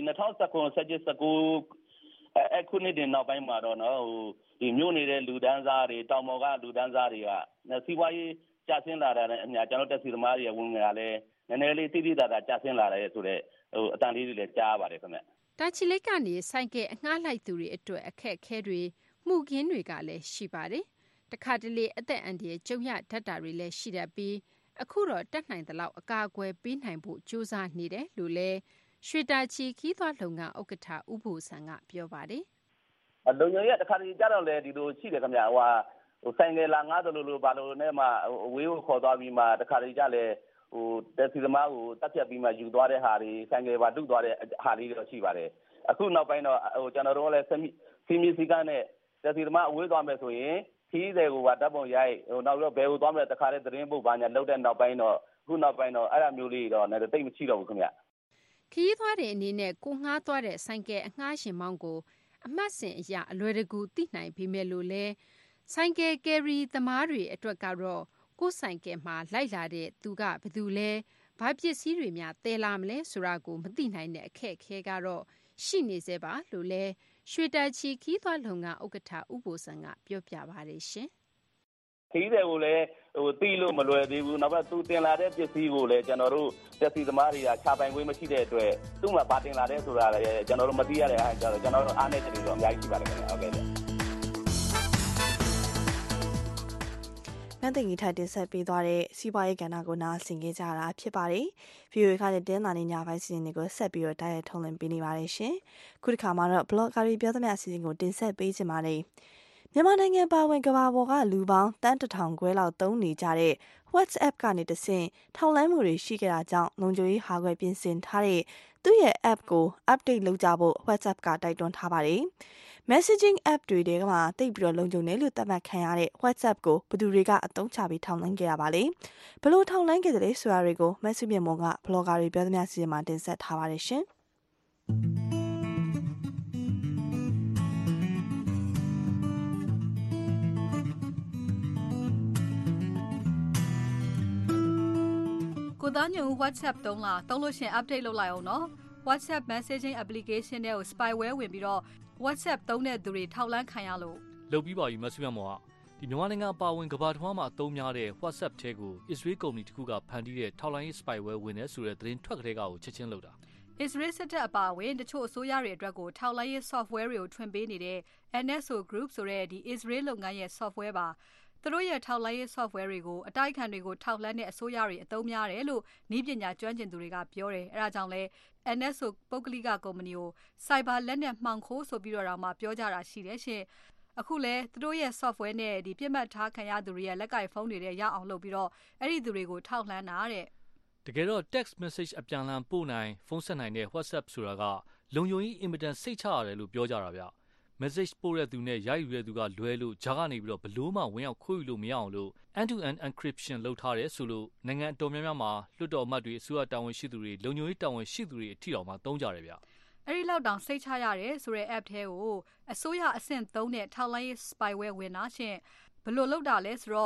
2019အခုနှစ်တင်နောက်ပိုင်းမှာတော့နော်ဒီမြို့နေတဲ့လူဒန်းစားတွေတောင်ပေါ်ကလူဒန်းစားတွေကစီးပွားရေးကျဆင်းလာတာနဲ့အများကျွန်တော်တက်စီသမားတွေဝင်ငွေကလည်းနည်းနည်းလေးတိတိတသာကျဆင်းလာတယ်ဆိုတော့အတန်လေးတွေလည်းကြားပါတယ်ခင်ဗျတာချီလိတ်ကနေဆိုင်ကယ်အငှားလိုက်သူတွေအတွက်အခက်အခဲတွေမှုခင်းတွေကလည်းရှိပါတယ်တခါတလေအသက်အန္တရာယ်ကြုံရတတ်တာတွေလည်းရှိတတ်ပြီးအခုတော့တက်နိုင်သလောက်အကာအကွယ်ပေးနိုင်ဖို့ကြိုးစားနေတယ်လို့လည်းရွှေတာချီခီးသွားလုပ်ငန်းဥက္ကဋ္ဌဦးဘိုဆန်ကပြောပါတယ်လုံခြုံရေးတခါတလေကြတော့လေဒီလိုရှိတယ်ခင်ဗျဆိုင်ငယ်လာငါးလို့ဘာလို့နဲ့မှဝေးကိုခေါ်သွားပြီးမှတခါတလေကြလဲတက်စီသမားကိုတက်ဖြတ်ပြီးမှယူသွားတဲ့ဟာတွေဆိုင်ငယ်ပါတုသွားတဲ့ဟာလေးတော့ရှိပါတယ်အခုနောက်ပိုင်းတော့ကျွန်တော်တို့လည်းစီမီစီကနဲ့တက်စီသမားအဝေးသွားမယ်ဆိုရင်ခီးတွေကိုပါတပ်ပုံရိုက်နောက်တော့ဘယ်ကိုသွားမလဲတခါတည်းသတင်းပို့ပါညာလောက်တဲ့နောက်ပိုင်းတော့အခုနောက်ပိုင်းတော့အဲ့လိုမျိုးလေးတော့လည်းတိတ်မရှိတော့ဘူးခင်ဗျခီးသွားတဲ့အနေနဲ့ကိုငှားသွားတဲ့ဆိုင်ကယ်အငှားရှင်မောင်းကိုအမှတ်စဉ်အရာအလွယ်တကူသိနိုင်ပေမဲ့လို့လဲဆိုင်ကယ်ကယ်ရီသမားတွေအတွက်ကတော့ကိုယ်ဆိုင်ကယ်မှာလိုက်လာတဲ့သူကဘယ်သူလဲဘာပစ္စည်းတွေများသယ်လာမလဲဆိုတာကိုမသိနိုင်တဲ့အခက်အခဲကတော့ရှိနေသေးပါလို့လဲရွှေတာချီခီးသွားလုပ်ငန်းဥက္ကဋ္ဌဦးဘိုဆန်ကပြောပြပါတယ်ရှင်ခီးတွေကိုလည်းတီးလို့မလွယ်သေးဘူးနောက်ပြီးသူတင်လာတဲ့ပစ္စည်းကိုလည်းကျွန်တော်တို့တက်စီသမားတွေကခြာပိုင်ခွင့်မရှိတဲ့အတွက်သူ့မှာဘာတင်လာတဲ့ဆိုတာလည်းကျွန်တော်တို့မသိရတဲ့အားကြောင့်ကျွန်တော်တို့အားနဲ့တည်းတော့အများကြီးရှိပါတယ်ခင်ဗျဟုတ်ကဲ့မန်တင်ကြီးထိုက်တင်ဆက်ပေးသွားတဲ့စီးပွားရေးကဏ္ဍကိုနားဆင်ကြကြတာဖြစ်ပါတယ်။ VOA ကလည်းတင်းသာနေညပိုင်းစီစဉ်တွေကိုဆက်ပြီးတော့တိုက်ရိုက်ထုတ်လွှင့်ပေးနေပါတယ်ရှင်။ခုဒီခါမှာတော့ blogger တွေပြောသမျှအစီအစဉ်ကိုတင်ဆက်ပေးချင်ပါတယ်။မြန်မာနိုင်ငံပါဝင်ကမ္ဘာပေါ်ကလူပေါင်း1000ခွဲလောက်သုံးနေကြတဲ့ WhatsApp ကနေတဆင့်ထောက်လှမ်းမှုတွေရှိခဲ့တာကြောင့်လုံခြုံရေးဟာကွယ်ပြင်ဆင်ထားတဲ့သူ့ရဲ့ app ကို update လုပ်ကြဖို့ WhatsApp ကတိုက်တွန်းထားပါတယ်။ messaging app တွေထဲမှာတိတ်ပြီးတော့လုံခြုံတယ်လို့သတ်မှတ်ခံရတဲ့ WhatsApp ကိုဘယ်သူတွေကအသုံးချပြီးထောက်လှမ်းခဲ့ရပါလဲဘယ်လိုထောက်လှမ်းခဲ့တယ်ဆိုတာတွေကိုမက်ဆုမြင့်မွန်က blogger တွေပြောသမျှစီစဉ်မှာတင်ဆက်ထားပါတယ်ရှင်ကိုသားညုံ WhatsApp သုံးလို့ရှင် update လုပ်လိုက်အောင်နော် WhatsApp messaging application တွေကို spyware ဝင်ပြီးတော့WhatsApp သုံးတဲ့သူတွေထောက်လှမ်းခံရလို့လုပ်ပြီးပါပြီမဆုရမောကဒီမြန်မာနိုင်ငံအပါအဝင်ကမ္ဘာတစ်ဝန်းမှာအသုံးများတဲ့ WhatsApp ထဲကို Israel ကုမ္ပဏီတစ်ခုကဖန်တီးတဲ့ထောက်လှမ်းရေး spyware ဝင်နေဆိုတဲ့သတင်းထွက်ကြတဲ့ကောင်ကိုချက်ချင်းလုပ်တာ Israel စစ်တပ်အပါအဝင်တချို့အစိုးရတွေအတွက်ကိုထောက်လှမ်းရေး software တွေကိုထွင်ပေးနေတဲ့ NSO Group ဆိုတဲ့ဒီ Israel လုပ်ငန်းရဲ့ software ပါသူတို့ရဲ့ထောက်လှမ်းရေး software တွေကိုအတိုက်ခံတွေကိုထောက်လှမ်းတဲ့အစိုးရတွေအသုံးများတယ်လို့နည်းပညာကျွမ်းကျင်သူတွေကပြောတယ်အဲဒါကြောင့်လဲ NSO ပုဂ္ဂလိကကုမ္ပဏီကို cyber လက်နက်မှောင်ခိုးဆိုပြီးတော့မှပြောကြတာရှိတယ်ရှင်အခုလဲသူတို့ရဲ့ software နဲ့ဒီပြစ်မှတ်ထားခံရသူတွေရဲ့လက်ကင်ဖုန်းတွေထဲရအောင်လုပ်ပြီးတော့အဲ့ဒီသူတွေကိုထောက်လှမ်းတာတဲ့တကယ်တော့ text message အပြန်အလှန်ပို့နိုင်ဖုန်းဆက်နိုင်တဲ့ WhatsApp ဆိုတာကလုံခြုံရေးအင်မတန်စိတ်ချရတယ်လို့ပြောကြတာဗျ message ပို့တဲ့သူနဲ့ရိုက်ယူတဲ့သူကလွဲလို့ဂျာကနေပြီးတော့ဘလို့မှဝင်ရောက်ခိုးယူလို့မရအောင်လို့ end-to-end encryption လုပ်ထားတယ်ဆိုလို့နိုင်ငံတော်များများမှာလွှတ်တော်အမတ်တွေအစိုးရတာဝန်ရှိသူတွေလုံခြုံရေးတာဝန်ရှိသူတွေအထိတော်မှာသုံးကြတယ်ဗျအဲ့ဒီလောက်တောင်စိတ်ချရတယ်ဆိုတဲ့ app ထဲကိုအစိုးရအဆင့်3နဲ့ထောက်လှမ်းရေး spyware ဝင်တာရှင်ဘယ်လိုလုပ်တာလဲဆိုတော့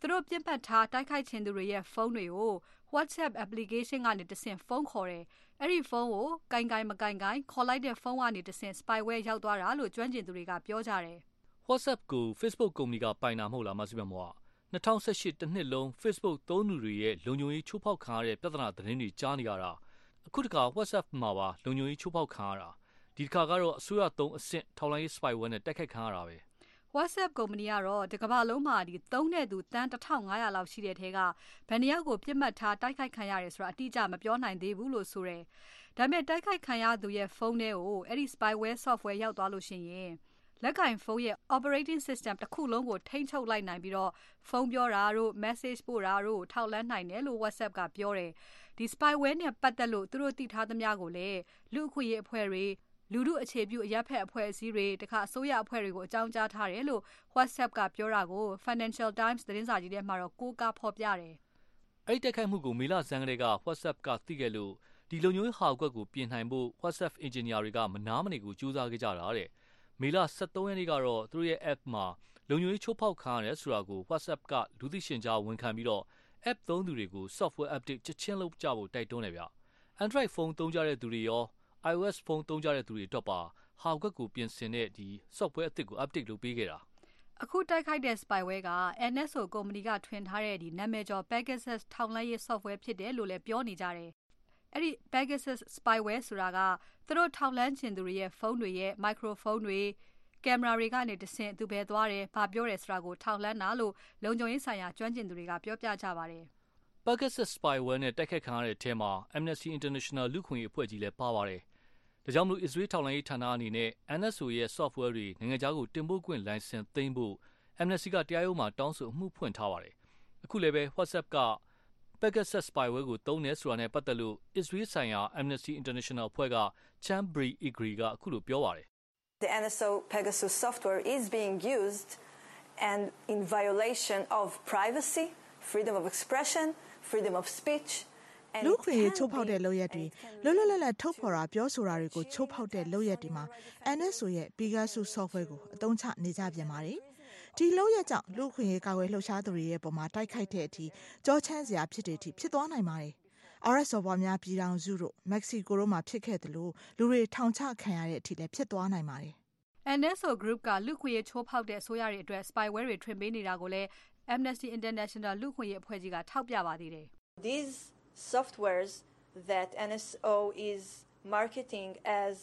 သူတို့ပြစ်မှတ်ထားတိုက်ခိုက်ခြင်းသူတွေရဲ့ဖုန်းတွေကို WhatsApp application ကနေတဆင့်ဖုန်းခေါ်တယ်။အဲ့ဒီဖုန်းကိုကိုင်မကိုင်ခေါ်လိုက်တဲ့ဖုန်းကနေတဆင့် spyware ရောက်သွားတာလို့ကျွမ်းကျင်သူတွေကပြောကြတယ်။ WhatsApp ကို Facebook ကုမ္ပဏီကပိုင်တာမဟုတ်လားမဆီမမော2018တစ်နှစ်လုံး Facebook သုံးသူတွေရဲ့လုံခြုံရေးချိုးဖောက်ခံရတဲ့ပြဿနာသတင်းတွေကြားနေရတာအခုတခါ WhatsApp မှာပါလုံခြုံရေးချိုးဖောက်ခံရတာဒီတစ်ခါကတော့အစိုးရသုံးအဆင့်ထောက်လိုင်းရေး spyware နဲ့တိုက်ခိုက်ခံရတာပဲ WhatsApp ကုမ္ပဏီကတော့ဒီကမ္ဘာလုံးမှာသုံးတဲ့သူတန်း1500လောက်ရှိတဲ့ထဲကဘယ်နှယောက်ကိုပြစ်မှတ်ထားတိုက်ခိုက်ခံရတယ်ဆိုတာအတိအကျမပြောနိုင်သေးဘူးလို့ဆိုတယ်။ဒါပေမဲ့တိုက်ခိုက်ခံရသူရဲ့ဖုန်းထဲကိုအဲ့ဒီ spyware software ရောက်သွားလို့ရှိရင်လက်ကင်ဖုန်းရဲ့ operating system တစ်ခုလုံးကိုထိန်းချုပ်လိုက်နိုင်ပြီးတော့ဖုန်းပြောတာတို့ message ပို့တာတို့ထောက်လှမ်းနိုင်တယ်လို့ WhatsApp ကပြောတယ်။ဒီ spyware နဲ့ပတ်သက်လို့သူတို့သိထားသမျှကိုလည်းလူအခွင့်အရေးအဖွဲ့တွေလူထုအခြေပြုအရပ်ဖက်အဖွဲ့အစည်းတွေတခါအစိုးရအဖွဲ့တွေကိုအကြောင်းကြားထားတယ်လို့ WhatsApp ကပြောတာကို Financial Times သတင်းစာကြီးထဲမှာတော့ကိုးကားဖော်ပြတယ်။အဲ့ဒီတိုက်ခိုက်မှုကိုမေလဇန်ကလေးက WhatsApp ကသိခဲ့လို့ဒီလုံခြုံရေးဟာကွက်ကိုပြင်နိုင်ဖို့ WhatsApp engineer တွေကမနာမနေကိုကြိုးစားခဲ့ကြတာတဲ့။မေလ23ရက်နေ့ကတော့သူတို့ရဲ့ app မှာလုံခြုံရေးချိုးဖောက်ခံရတယ်ဆိုတာကို WhatsApp ကလူသိရှင်ကြားဝန်ခံပြီးတော့ app သုံးသူတွေကို software update ချက်ချင်းလုပ်ကြဖို့တိုက်တွန်းတယ်ဗျ။ Android ဖုန်းသုံးကြတဲ့သူတွေရောiOS ဖုန်းသုံးကြတဲ့သူတွေအတွက်ပါဟာကွက်ကိုပြင်ဆင်တဲ့ဒီ software အသစ်ကို update လုပ်ပေးခဲ့တာအခုတိုက်ခိုက်တဲ့ spyware က NSO ကုမ္ပဏီကထွင်ထားတဲ့ဒီနာမည်ကျော် Pegasus ထောက်လှမ်းရေး software ဖြစ်တယ်လို့လည်းပြောနေကြတယ်အဲ့ဒီ Pegasus spyware ဆိုတာကသူတို့ထောက်လှမ်းခြင်းသူတွေရဲ့ဖုန်းတွေရဲ့ microphone တွေကင်မရာတွေကနေတဆင့်သူပဲသွားတယ်ဘာပြောတယ်ဆိုတာကိုထောက်လှမ်းတာလို့လုံခြုံရေးဆိုင်ရာကျွမ်းကျင်သူတွေကပြောပြကြပါတယ် Pegasus spyware နဲ့တိုက်ခိုက်ခံရတဲ့အထဲမှာ Amnesty International လူ့ခွင့်ရေးအဖွဲ့ကြီးလည်းပါပါတယ်ဒါကြောင့်မလို့ Israel ထောက်လှမ်းရေးဌာနအနေနဲ့ NSO ရဲ့ software တွေနိုင်ငံခြားကိုတင်ပို့ခွင့်လိုင်စင်သိမ်းဖို့ Amnesty ကတရားရုံးမှာတောင်းဆိုအမှုဖွင့်ထားပါတယ်အခုလည်းပဲ WhatsApp က Pegasus spyware ကိုသုံးနေဆိုတာနဲ့ပတ်သက်လို့ Israel ဆိုင်ရာ Amnesty International အဖွဲ့က Chambri Igri ကအခုလိုပြောပါတယ် The NSO Pegasus software is being used and in violation of privacy, freedom of expression, freedom of speech. လူခွင့်ရေးချိုးဖောက်တဲ့လုပ်ရက်တွေလွတ်လွတ်လပ်လပ်ထုတ်ဖော်တာပြောဆိုတာတွေကိုချိုးဖောက်တဲ့လုပ်ရက်တွေမှာ NSO ရဲ့ Pegasus software ကိုအသုံးချနေကြပြန်ပါတယ်။ဒီလုပ်ရက်ကြောင့်လူခွင့်ရေးကာကွယ်လှုပ်ရှားသူတွေရဲ့ပုံမှာတိုက်ခိုက်တဲ့အထိကြောချမ်းစရာဖြစ်တဲ့အထိဖြစ်သွားနိုင်ပါတယ်။ RS စော်ဘွားများပြည်ထောင်စုတို့မက္ကဆီကိုတို့မှာဖြစ်ခဲ့တယ်လို့လူတွေထောင်ချခံရတဲ့အထိလည်းဖြစ်သွားနိုင်ပါတယ်။ NSO Group ကလူခွင့်ရေးချိုးဖောက်တဲ့အစိုးရတွေအတွက် spyware တွေထွင်ပေးနေတာကိုလည်း Amnesty International လူခွင့်ရေးအဖွဲ့ကြီးကထောက်ပြပါသေးတယ်။ These softwares that NSO is marketing as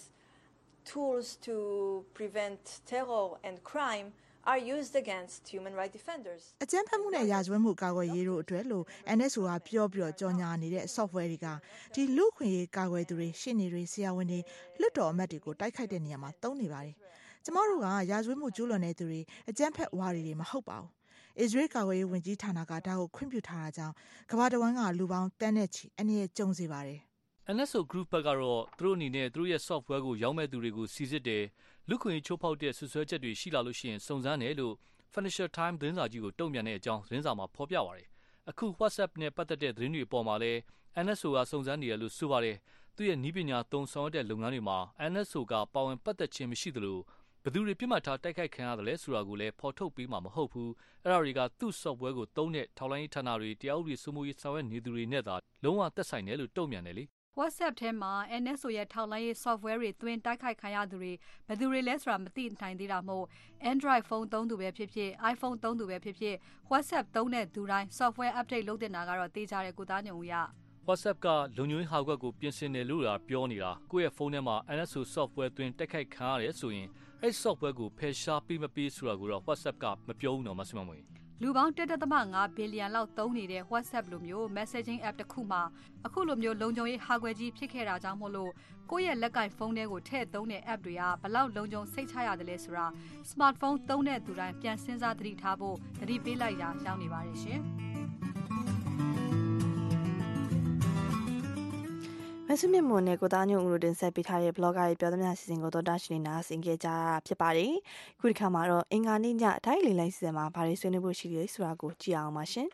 tools to prevent terror and crime are used against human rights defenders. အကြမ်းဖက်မှုနဲ့ရာဇဝတ်မှုကာကွယ်ရေးတို့အတွက်လို့ NSO ကပြောပြီးကြော်ညာနေတဲ့ software တွေကဒီလူခွင့်ရေးကာကွယ်သူတွေရှင်းနေတွေဆရာဝန်တွေလွတ်တော်အမတ်တွေကိုတိုက်ခိုက်တဲ့နေရာမှာသုံးနေပါတယ်။ကျမတို့ကရာဇဝတ်မှုကျူးလွန်တဲ့သူတွေအကြမ်းဖက်ဝါဒီတွေမဟုတ်ပါဘူး။ Israel ကာကွယ်ရေးဝန်ကြီးဌာနကဒါကိုခွင့်ပြုထားတာကြောင့်ကမ္ဘာတဝန်းကလူပေါင်းတန်းနဲ့ချီအနေနဲ့ကြုံစေပါတယ်။ NSO Group ဘက်ကတော့သူတို့အနေနဲ့သူတို့ရဲ့ software ကိုရောင်းမဲ့သူတွေကိုစီစစ်တယ်လူခွင့်ရေးချိုးဖောက်တဲ့ဆွဆွဲချက်တွေရှိလာလို့ရှိရင်စုံစမ်းတယ်လို့ Financial Times သတင်းစာကြီးကိုတုံ့ပြန်တဲ့အကြောင်းသတင်းစာမှာဖော်ပြပါတယ်။အခု WhatsApp နဲ့ပတ်သက်တဲ့သတင်းတွေအပေါ်မှာလည်း NSO ကစုံစမ်းနေတယ်လို့ဆိုပါတယ်။သူ့ရဲ့နည်းပညာသုံးဆောင်ရွက်တဲ့လုပ်ငန်းတွေမှာ NSO ကပါဝင်ပတ်သက်ခြင်းမရှိသလိုဘယ်သူတွေပြစ်မှတ်ထားတိုက်ခိုက်ခံရတယ်လဲဆိုတာကိုလည်းဖော်ထုတ်ပေးမှာမဟုတ်ဘူး။အဲ့ဒါတွေကသူ့ software ကိုသုံးတဲ့ထောက်လှမ်းရေးဌာနတွေတရားဥပဒေစိုးမိုးရေးဆောင်ရွက်နေသူတွေနဲ့သာလုံးဝသက်ဆိုင်တယ်လို့တုံ့ပြန်တယ်လေ။ WhatsApp ထဲမှာ NSO ရဲ့ထောက်လှမ်းရေး software တွေသွင်းတိုက်ခိုက်ခံရသူတွေဘယ်သူတွေလဲဆိုတာမသိနိုင်သေးတာမို့ Android ဖုန်းသုံးသူပဲဖြစ်ဖြစ် iPhone သုံးသူပဲဖြစ်ဖြစ် WhatsApp သုံးတဲ့သူတိုင်း software update လုပ်တင်တာကတော့သိကြတယ်ကိုသားညုံဦးရ WhatsApp ကလုံခြုံရေးဟာကွက်ကိုပြင်ဆင်တယ်လို့သာပြောနေတာကိုယ့်ရဲ့ဖုန်းထဲမှာ NSO software သွင်းတိုက်ခိုက်ခံရတယ်ဆိုရင်အဲ့ software ကိုဖယ်ရှားပေးမပေးဆိုတာကိုတော့ WhatsApp ကမပြောဘူးတော့မဆမမွေလူပေါင်း 1.5 ဘီလီယံလောက်သုံးနေတဲ့ WhatsApp လိုမျိုး messaging app တစ်ခုမှာအခုလိုမျိုးလုံခြုံရေးဟာကွယ်ကြီးဖြစ်ခဲ့တာကြောင့်မို့လို့ကိုယ့်ရဲ့လက်ကင်ဖုန်းထဲကိုထည့်သုံးတဲ့ app တွေကဘလောက်လုံခြုံစိတ်ချရတယ်လဲဆိုတာ smartphone သုံးတဲ့သူတိုင်းပြန်စဉ်းစားသတိထားဖို့သတိပေးလိုက်တာရောက်နေပါတယ်ရှင်မဆုမြင့်မွန်နဲ့ကိုသားညုံဦးတို့တင်ဆက်ပေးထားတဲ့ blogger ရဲ့ပြောသမျှစီစဉ်ကိုတော့တာရှိနေတာဆင်ခဲ့ကြဖြစ်ပါတယ်။ခုဒီခါမှာတော့အင်္ဂါနေ့ညအတိုင်းလေးလိုက်စီစဉ်မှာဘာတွေဆွေးနွေးဖို့ရှိလဲဆိုတာကိုကြည့်အောင်ပါရှင်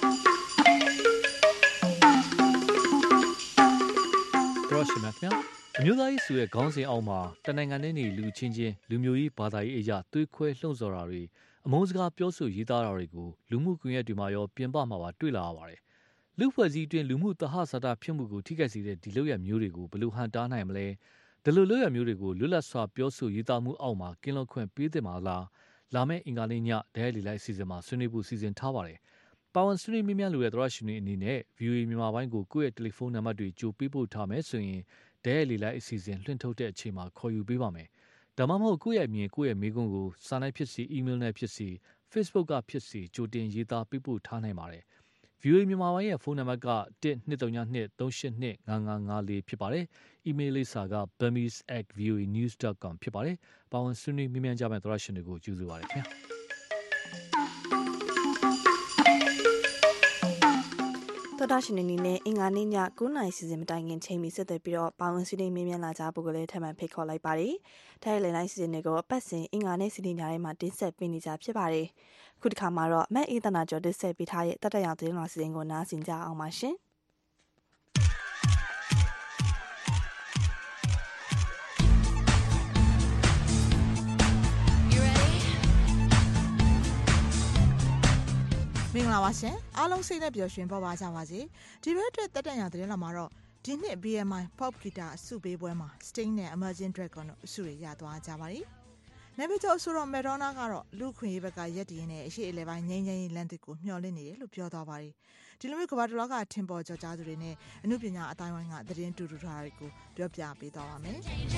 ။ပရောရှင်မခင်ဗျာအမျိုးသားရေးဆိုတဲ့ခေါင်းစဉ်အောက်မှာတနိုင်ငံနဲ့နေလူချင်းချင်းလူမျိုးရေးဘာသာရေးအရာသွေးခွဲလှုံ့ဆော်တာတွေအမုန်းစကားပြောဆိုရေးသားတာတွေကိုလူမှုကွန်ရက်တွေမှာရောပြင်ပမှာပါတွေ့လာရပါတယ်။လူဖွဲ့စည်းတွင်လူမှုသဟဇာတဖြစ်မှုကိုထိခိုက်စေတဲ့ဒီလုပ်ရမျိုးတွေကိုဘယ်လိုဟန်တားနိုင်မလဲ။ဒီလိုလုပ်ရမျိုးတွေကိုလွတ်လပ်စွာပြောဆိုရေးသားမှုအောက်မှာကင်းလွတ်ခွင့်ပေးသင့်ပါလား။လာမယ့်အင်္ဂါနေ့ညဒဲလီလိုက်အစီအစဉ်မှာဆွေးနွေးဖို့စီစဉ်ထားပါတယ်။ပါဝင်ဆွေးနွေးမြများလိုတဲ့သရရှင်တွေအနေနဲ့ VOA မြန်မာပိုင်းကိုကိုယ့်ရဲ့တယ်လီဖုန်းနံပါတ်တွေကြိုပေးပို့ထားမယ်ဆိုရင်ဒဲလီလိုက်အစီအစဉ်လွှင့်ထုတ်တဲ့အချိန်မှာခေါ်ယူပေးပါမယ်။ဒါမှမဟုတ်ကိုယ့်ရဲ့အမြင်ကိုယ့်ရဲ့မေးခွန်းကိုစာနဲ့ဖြစ်စီအီးမေးလ်နဲ့ဖြစ်စီ Facebook ကဖြစ်စီကြိုတင်ရေးသားပေးပို့ထားနိုင်ပါတယ်။ VOA မြန်မာပိုင်းရဲ့ဖုန်းနံပါတ်က12329225554ဖြစ်ပါတယ်။ အီးမေးလ်လိပ်စာက burmese@voanews.com ဖြစ်ပါတယ်။ပါဝင်ဆွေးနွေးမြများကြမယ့်သရရှင်တွေကိုကျေးဇူးပါတယ်ခင်ဗျာ။တော်တာရှင်နေနဲ့အင်္ဂါနေ့ည9:00နာရီစီစဉ်မတိုင်ခင်ချိန်မီဆက်သွယ်ပြီးတော့ပါဝင်ဆွေးနွေးမြင်လာကြဖို့ကလေးထပ်မံဖိတ်ခေါ်လိုက်ပါတယ်။ထိုင်လေလိုင်းစီစဉ်တွေကိုအပတ်စဉ်အင်္ဂါနေ့စီစဉ်ညတိုင်းမှာတင်ဆက်ပေးနေကြဖြစ်ပါတယ်။အခုတစ်ခါမှာတော့မက်အေးတနာကျော်တင်ဆက်ပေးထားတဲ့တတ်တရသတင်းတော်စီစဉ်ကိုနားဆင်ကြအောင်ပါရှင်။မင်္ဂလာပါရှင်အားလုံးစိတ်နဲ့ပျော်ရွှင်ပေါ်ပါကြပါစေဒီဘက်အတွက်တက်တန်ရသတင်းလာမှာတော့ဒီနှစ် BMI Pop Guitar အစုပေးပွဲမှာ Sting နဲ့ Imagine Dragon တို့အစုတွေရသွားကြပါပြီနေပြည်တော်ဆိုတော့ Madonna ကတော့လူခွင့်ရေးဘက်ကရက်တည်နေအရှိအလဲပိုင်းငိမ့်ငိမ့်လန်တစ်ကိုမျှော်လင့်နေတယ်လို့ပြောသွားပါတယ်ဒီလိုမျိုးကမ္ဘာတလောကထင်ပေါ်ကြော်ကြားသူတွေနဲ့အမှုပညာအတိုင်းဝိုင်းကသတင်းတူတူထားတွေကိုပြောပြပေးသွားပါမယ်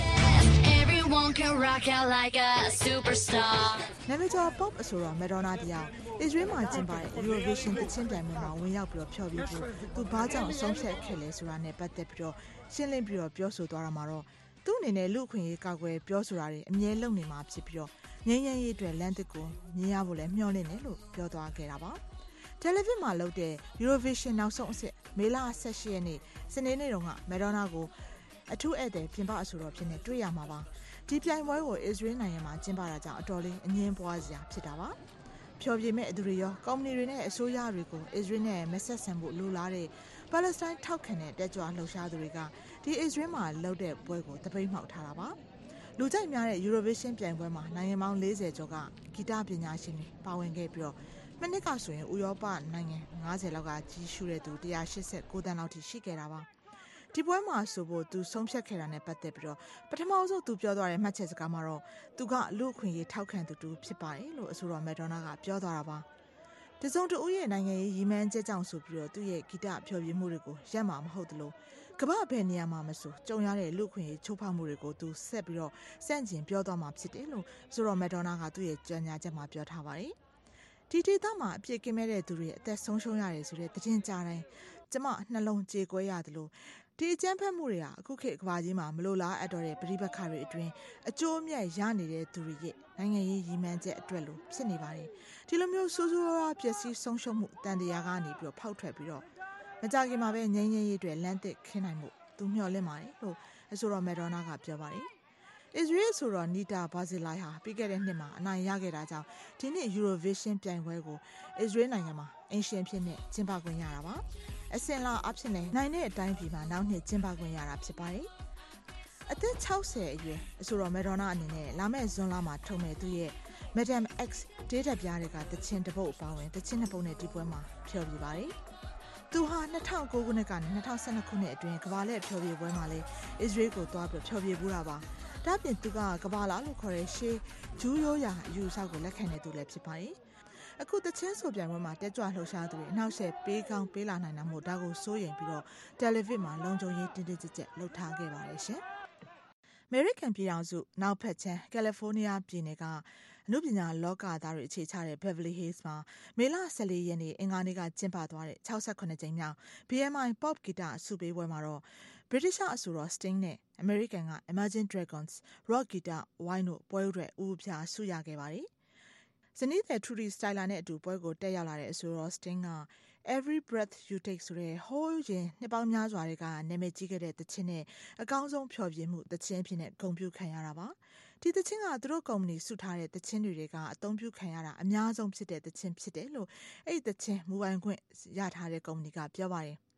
Everyone can rock out like a superstar နေပြည်တော် Pop အဆိုတော့ Madonna တရားIsrael မှာကျင်းပတဲ့ Eurovision တချင်းပြိုင်ပွဲမှာဝင်ရောက်ပြီးတော့ဖျော်ဖြေဖို့သူဘာကြောင့်ဆုံးဖြတ်ခဲ့လဲဆိုတာနဲ့ပတ်သက်ပြီးတော့ရှင်းလင်းပြီးတော့ပြောဆိုသွားတာမှာတော့သူ့အနေနဲ့လူခွင့်ရေးကာကွယ်ပြောဆိုတာတွေအမြဲလုပ်နေမှာဖြစ်ပြီးတော့ငြိမ်းချမ်းရေးအတွက်လမ်းတစ်ကိုမြင်ရဖို့လည်းမျှော်လင့်တယ်လို့ပြောသွားခဲ့တာပါတယ်လီဗစ်မှာလုပ်တဲ့ Eurovision နောက်ဆုံးအဆင့်မေလ18ရက်နေ့စနေနေ့တုန်းက Madonna ကိုအထူးဧည့်သည်ပြင်ပအဆိုတော်ဖြစ်နေတွေ့ရမှာပါဒီပြိုင်ပွဲကို Israel နိုင်ငံမှာကျင်းပတာကြောင့်အတော်လေးအငင်းပွားစရာဖြစ်တာပါဖျော်ဖြေမဲ့သူတွေရောကုမ္ပဏီတွေနဲ့အစိုးရတွေကို Israel နဲ့မဆက်ဆံဖို့လိုလားတဲ့ပါလက်စတိုင်းထောက်ခံတဲ့တက်ကြွလှုပ်ရှားသူတွေကဒီ Israel မှာလုပ်တဲ့ပွဲကိုတပိတ်မှောက်ထားတာပါလူကြိုက်များတဲ့ Eurovision ပြိုင်ပွဲမှာနိုင်ငံပေါင်း40ကျော်ကဂီတပညာရှင်တွေပါဝင်ခဲ့ပြီးတော့မနစ်ကဆိုရင်ဥရောပနိုင်ငံ90လောက်ကကြီးရှုတဲ့သူ189တန်းလောက်ထိရှိခဲ့တာပါဒီပွဲမှာဆိုဖို့သူဆုံးဖြတ်ခဲ့တာနဲ့ပတ်သက်ပြီးတော့ပထမဆုံးသူပြောသွားတဲ့မှတ်ချက်စကားမှာတော့သူကလူအခွင့်အရေးထောက်ခံသူတူဖြစ်ပါတယ်လို့အဆိုတော် Madonna ကပြောသွားတာပါတစုံတဦးရဲ့နိုင်ငံရေးရည်မှန်းချက်ကြောင့်ဆိုပြီးတော့သူ့ရဲ့ဂီတဖျော်ဖြေမှုတွေကိုရပ်မှာမဟုတ်သလိုကမ္ဘာဘယ်နေရာမှာမဆိုကြုံရတဲ့လူအခွင့်အရေးချိုးဖောက်မှုတွေကိုသူဆက်ပြီးတော့စန့်ကျင်ပြောသွားမှာဖြစ်တယ်လို့အဆိုတော် Madonna ကသူ့ရဲ့ကြေညာချက်မှာပြောထားပါတယ်ဒီဒေသမှာအပြစ်ကင်းမဲ့တဲ့သူတွေအသက်ဆုံးရှုံးရတယ်ဆိုတဲ့သတင်းကြားတိုင်းကျမနှလုံးကြေကွဲရတယ်လို့ဒီအကြမ်းဖက်မှုတွေကအခုခေတ်ကမ္ဘာကြီးမှာမလိုလားအပ်တော့တဲ့ပဋိပက္ခတွေအတွင်းအကျိုးအမြတ်ရနေတဲ့သူတွေရဲ့နိုင်ငံရေးရည်မှန်းချက်အတွက်လို့ဖြစ်နေပါတယ်ဒီလိုမျိုးဆိုးဆိုးရွားရွားပျက်စီးဆုံးရှုံးမှုတန်တရားကနေပြီးတော့ဖောက်ထွက်ပြီးတော့မကြခင်မှာပဲငြိမ်းချမ်းရေးအတွက်လမ်းသစ်ခင်းနိုင်မှုသူမျှော်လင့်ပါတယ်လို့အဆိုတော် Madonna ကပြောပါတယ်Israel ဆိုတော့ Nita Barzilai ဟာပြီးခဲ့တဲ့နှစ်မှာအနိုင်ရခဲ့တာကြောင့်ဒီနှစ် Eurovision ပြိုင်ပွဲကို Israel နိုင်ငံမှာအင်ရှင်ဖြစ်နဲ့ကျင်းပခွင့်ရတာပါအစင်လာအဖြစ်နဲ့နိုင်တဲ့အတိုင်းပြည်မှာနောက်နှစ်ကျင်းပခွင့်ရတာဖြစ်ပါတယ်အသက်60အရွယ်အဆိုတော် Madonna အနေနဲ့လာမယ့်ဇွန်လမှာထုတ်မဲ့သူရဲ့ Madam X ဒေတာပြားတွေကတချင်းတစ်ပုတ်အပါဝင်တချင်းနှစ်ပုတ်နဲ့ဒီပွဲမှာဖျော်ပြပါတယ်သူဟာ2009ခုနှစ်ကနေ2012ခုနှစ်အတွင်းကမ္ဘာလက်ဖျော်ဖြေပွဲမှာလည်း Israel ကိုသွားပြီးဖျော်ဖြေပူးတာပါဒါပြင်သူကကမ္ဘာလာလို့ခေါ်တဲ့ရှေးဂျူးရိုးရာအယူအဆကိုလက်ခံတဲ့သူလည်းဖြစ်ပါတယ်အခုတချင်းဆိုပြိုင်ပွဲမှာတက်ကြွလှုပ်ရှားသူတွေအနောက်ဆက်ပေးကောင်းပေးလာနိုင်တာမို့ဒါကိုစိုးရိမ်ပြီးတော့တယ်လီဗစ်မှာလုံခြုံရေးတင်းတင်းကြပ်ကြပ်လှုပ်ထားခဲ့ပါတယ်ရှင်။ American ပြည်ထောင်စုနောက်ဖက်ချမ်းကယ်လီဖိုးနီးယားပြည်နယ်ကအမှုပညာလောကသားတွေအခြေချတဲ့ Beverly Hills မှာမေလ14ရက်နေ့အင်္ဂါနေ့ကကျင်းပသွားတဲ့68ကြိမ်မြောက် BMI Pop ဂီတအစုပေးပွဲမှာတော့ British အဆိုတော် Sting နဲ့ American က Imagine Dragons Rock ဂီတဝိုင်းတို့ပွဲအတွက်ဦးပြဆုရခဲ့ပါတယ်။ဇနီးသည် Trudy Styler နဲ့အတူပွဲကိုတက်ရောက်လာတဲ့အဆိုတော် Sting က Every Breath You Take ဆိုတဲ့ဟိုးရင်နှစ်ပေါင်းများစွာတွေကနာမည်ကြီးခဲ့တဲ့သချင်းနဲ့အကောင်းဆုံးဖျော်ဖြေမှုသချင်းဖြစ်နေဂုဏ်ပြုခံရတာပါဒီသချင်းကသူတို့ကုမ္ပဏီစုထားတဲ့သချင်းတွေကအသုံးပြုခံရတာအများဆုံးဖြစ်တဲ့သချင်းဖြစ်တယ်လို့အဲ့ဒီသချင်းမူပိုင်ခွင့်ရထားတဲ့ကုမ္ပဏီကပြောပါတယ်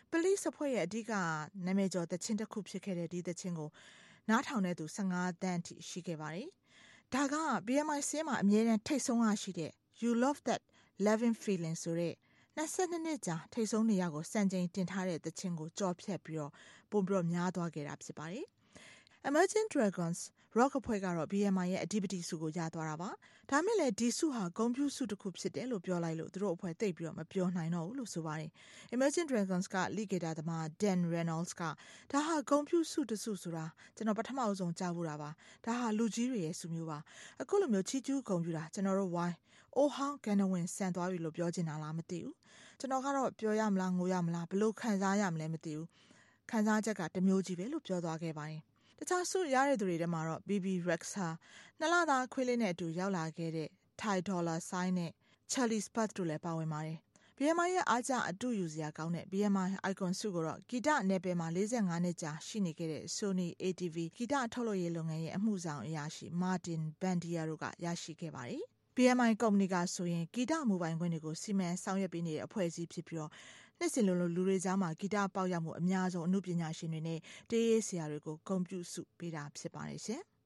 police အဖွဲ့ရဲ့အဓိကနာမည်ကျော်တခြင်းတစ်ခုဖြစ်ခဲ့တဲ့ဒီတခြင်းကိုနားထောင်တဲ့သူ15 သန်းထိရှိခဲ့ပါတယ်ဒါက BMI ဆင်းမှာအမြဲတမ်းထိတ်ဆုံးရရှိတဲ့ You Love That Loving Feeling ဆိုတဲ့22နှစ်ကြာထိတ်ဆုံးနေရာကိုစံချိန်တင်ထားတဲ့တခြင်းကိုကြော်ဖြတ်ပြီးတော့ပုံပြီးများသွားခဲ့တာဖြစ်ပါတယ်Imagine Dragons Rock အဖွဲ့ကတော့ BMI ရဲ့အဓိပတိစုကိုရသွားတာပါဒါမဲ့လည်းဒီစုဟာဂုဏ်ပြုစုတစ်ခုဖြစ်တယ်လို့ပြောလိုက်လို့သူတို့အဖွဲ့သိပ်ပြီးတော့မပြောနိုင်တော့ဘူးလို့ဆိုပါတယ် Imagine Dragons က lead guitar သမား Dan Reynolds ကဒါဟာဂုဏ်ပြုစုတစ်စုဆိုတာကျွန်တော်ပထမအဆုံးကြားဖို့တာပါဒါဟာလူကြီးတွေရဲ့စုမျိုးပါအခုလိုမျိုးချီးကျူးဂုဏ်ပြုတာကျွန်တော်တို့ဝိုင်းအိုဟောင်းကန်နဝင်ဆန်သွားပြီလို့ပြောချင်တာလားမသိဘူးကျွန်တော်ကတော့ပြောရမလားငိုရမလားဘလို့ခံစားရမလဲမသိဘူးခံစားချက်ကတစ်မျိုးကြီးပဲလို့ပြောသွားခဲ့ပါတယ်တခြားစုရတဲ့သူတွေထဲမှာတော့ BB Rexha နှစ်လသားခွေးလေးနဲ့အတူရောက်လာခဲ့တဲ့ Thai Dollar Sign နဲ့ Charlie Puth တို့လည်းပါဝင်ပါတယ်။ BMI ရဲ့အားကျအတူယူစရာကောင်းတဲ့ BMI Icon စုကိုတော့ဂီတနယ်ပယ်မှာ45နှစ်ကြာရှိနေခဲ့တဲ့ Sony ATV ဂီတထုတ်လုပ်ရေးလုပ်ငန်းရဲ့အမှုဆောင်အရာရှိ Martin Bandia တို့ကရရှိခဲ့ပါတယ်။ BMI ကုမ္ပဏီကဆိုရင်ဂီတမူပိုင်ခွင့်တွေကိုစီမံဆောင်ရွက်ပေးနေတဲ့အဖွဲ့အစည်းဖြစ်ပြီးတော့နှစ်စဉ်လိုလူတွေကြားမှာဂီတပေါက်ရမှုအများဆုံးအမှုပညာရှင်တွေနဲ့တေးရေးဆရာတွေကိုဂုဏ်ပြုစုပေးတာဖြစ်ပါတယ်ရှင်။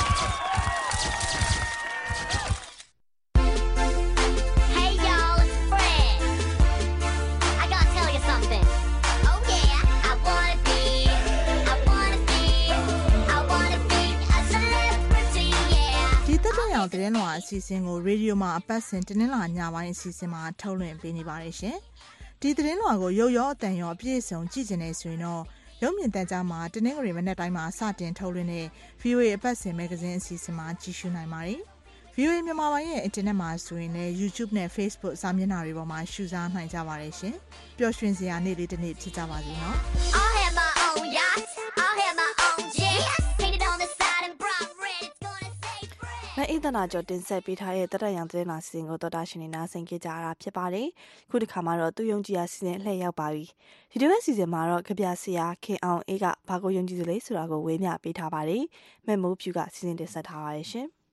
Hey y'all, it's Fred. I gotta tell you something. Oh yeah, I wanna be a celebrity, yeah. ဒီတက်တဲ့ရောင်သတင်းလွှာအစီအစဉ်ကိုရေဒီယိုမှာအပတ်စဉ်တင်းလာညပိုင်းအစီအစဉ်မှာထုတ်လွှင့်ပေးနေပါတယ်ရှင်။ဒီသတင်းလွှာကိုရုပ်ရောအတန်ရောအပြည့်အစုံကြည့်ကျင်နေဆိုရင်တော့ရုပ်မြင်သံကြားမှာတနင်္ဂနွေမနက်တိုင်းမှာစတင်ထုတ်လွှင့်တဲ့ VOA အပတ်စဉ်မဂ္ဂဇင်းအစီအစဉ်မှာကြည့်ရှုနိုင်ပါတယ်။ VOA မြန်မာပိုင်းရဲ့အင်တာနက်မှာဆိုရင်လည်း YouTube နဲ့ Facebook စာမျက်နှာတွေပေါ်မှာရှုစားနိုင်ကြပါတယ်ရှင်။ပျော်ရွှင်စရာနေ့လေးတစ်နေ့ဖြစ်ကြပါစေနော်။ I'll have my own yacht. I'll have my own jet. Painted on the side and bright red. It's gonna say Fred. နိုင်အဒနာကျော်တင်ဆက်ပေးထားတဲ့တရရန်သတင်းလာစီစဉ်ကိုတော်တာရှင်နေနားဆင်ကြကြတာဖြစ်ပါတယ်။ခုဒီခါမှာတော့သူယုံကြည်ရာစီစဉ်လှည့်ရောက်ပါပြီ။ဒီတစ်စီစဉ်မှာတော့ခပြဆရာခင်အောင်အေးကဘာကိုယုံကြည်သလဲဆိုတာကိုဝေမျှပေးထားပါတယ်။မဲ့မိုးဖြူကစီစဉ်တင်ဆက်ထားပါတယ်ရှင်။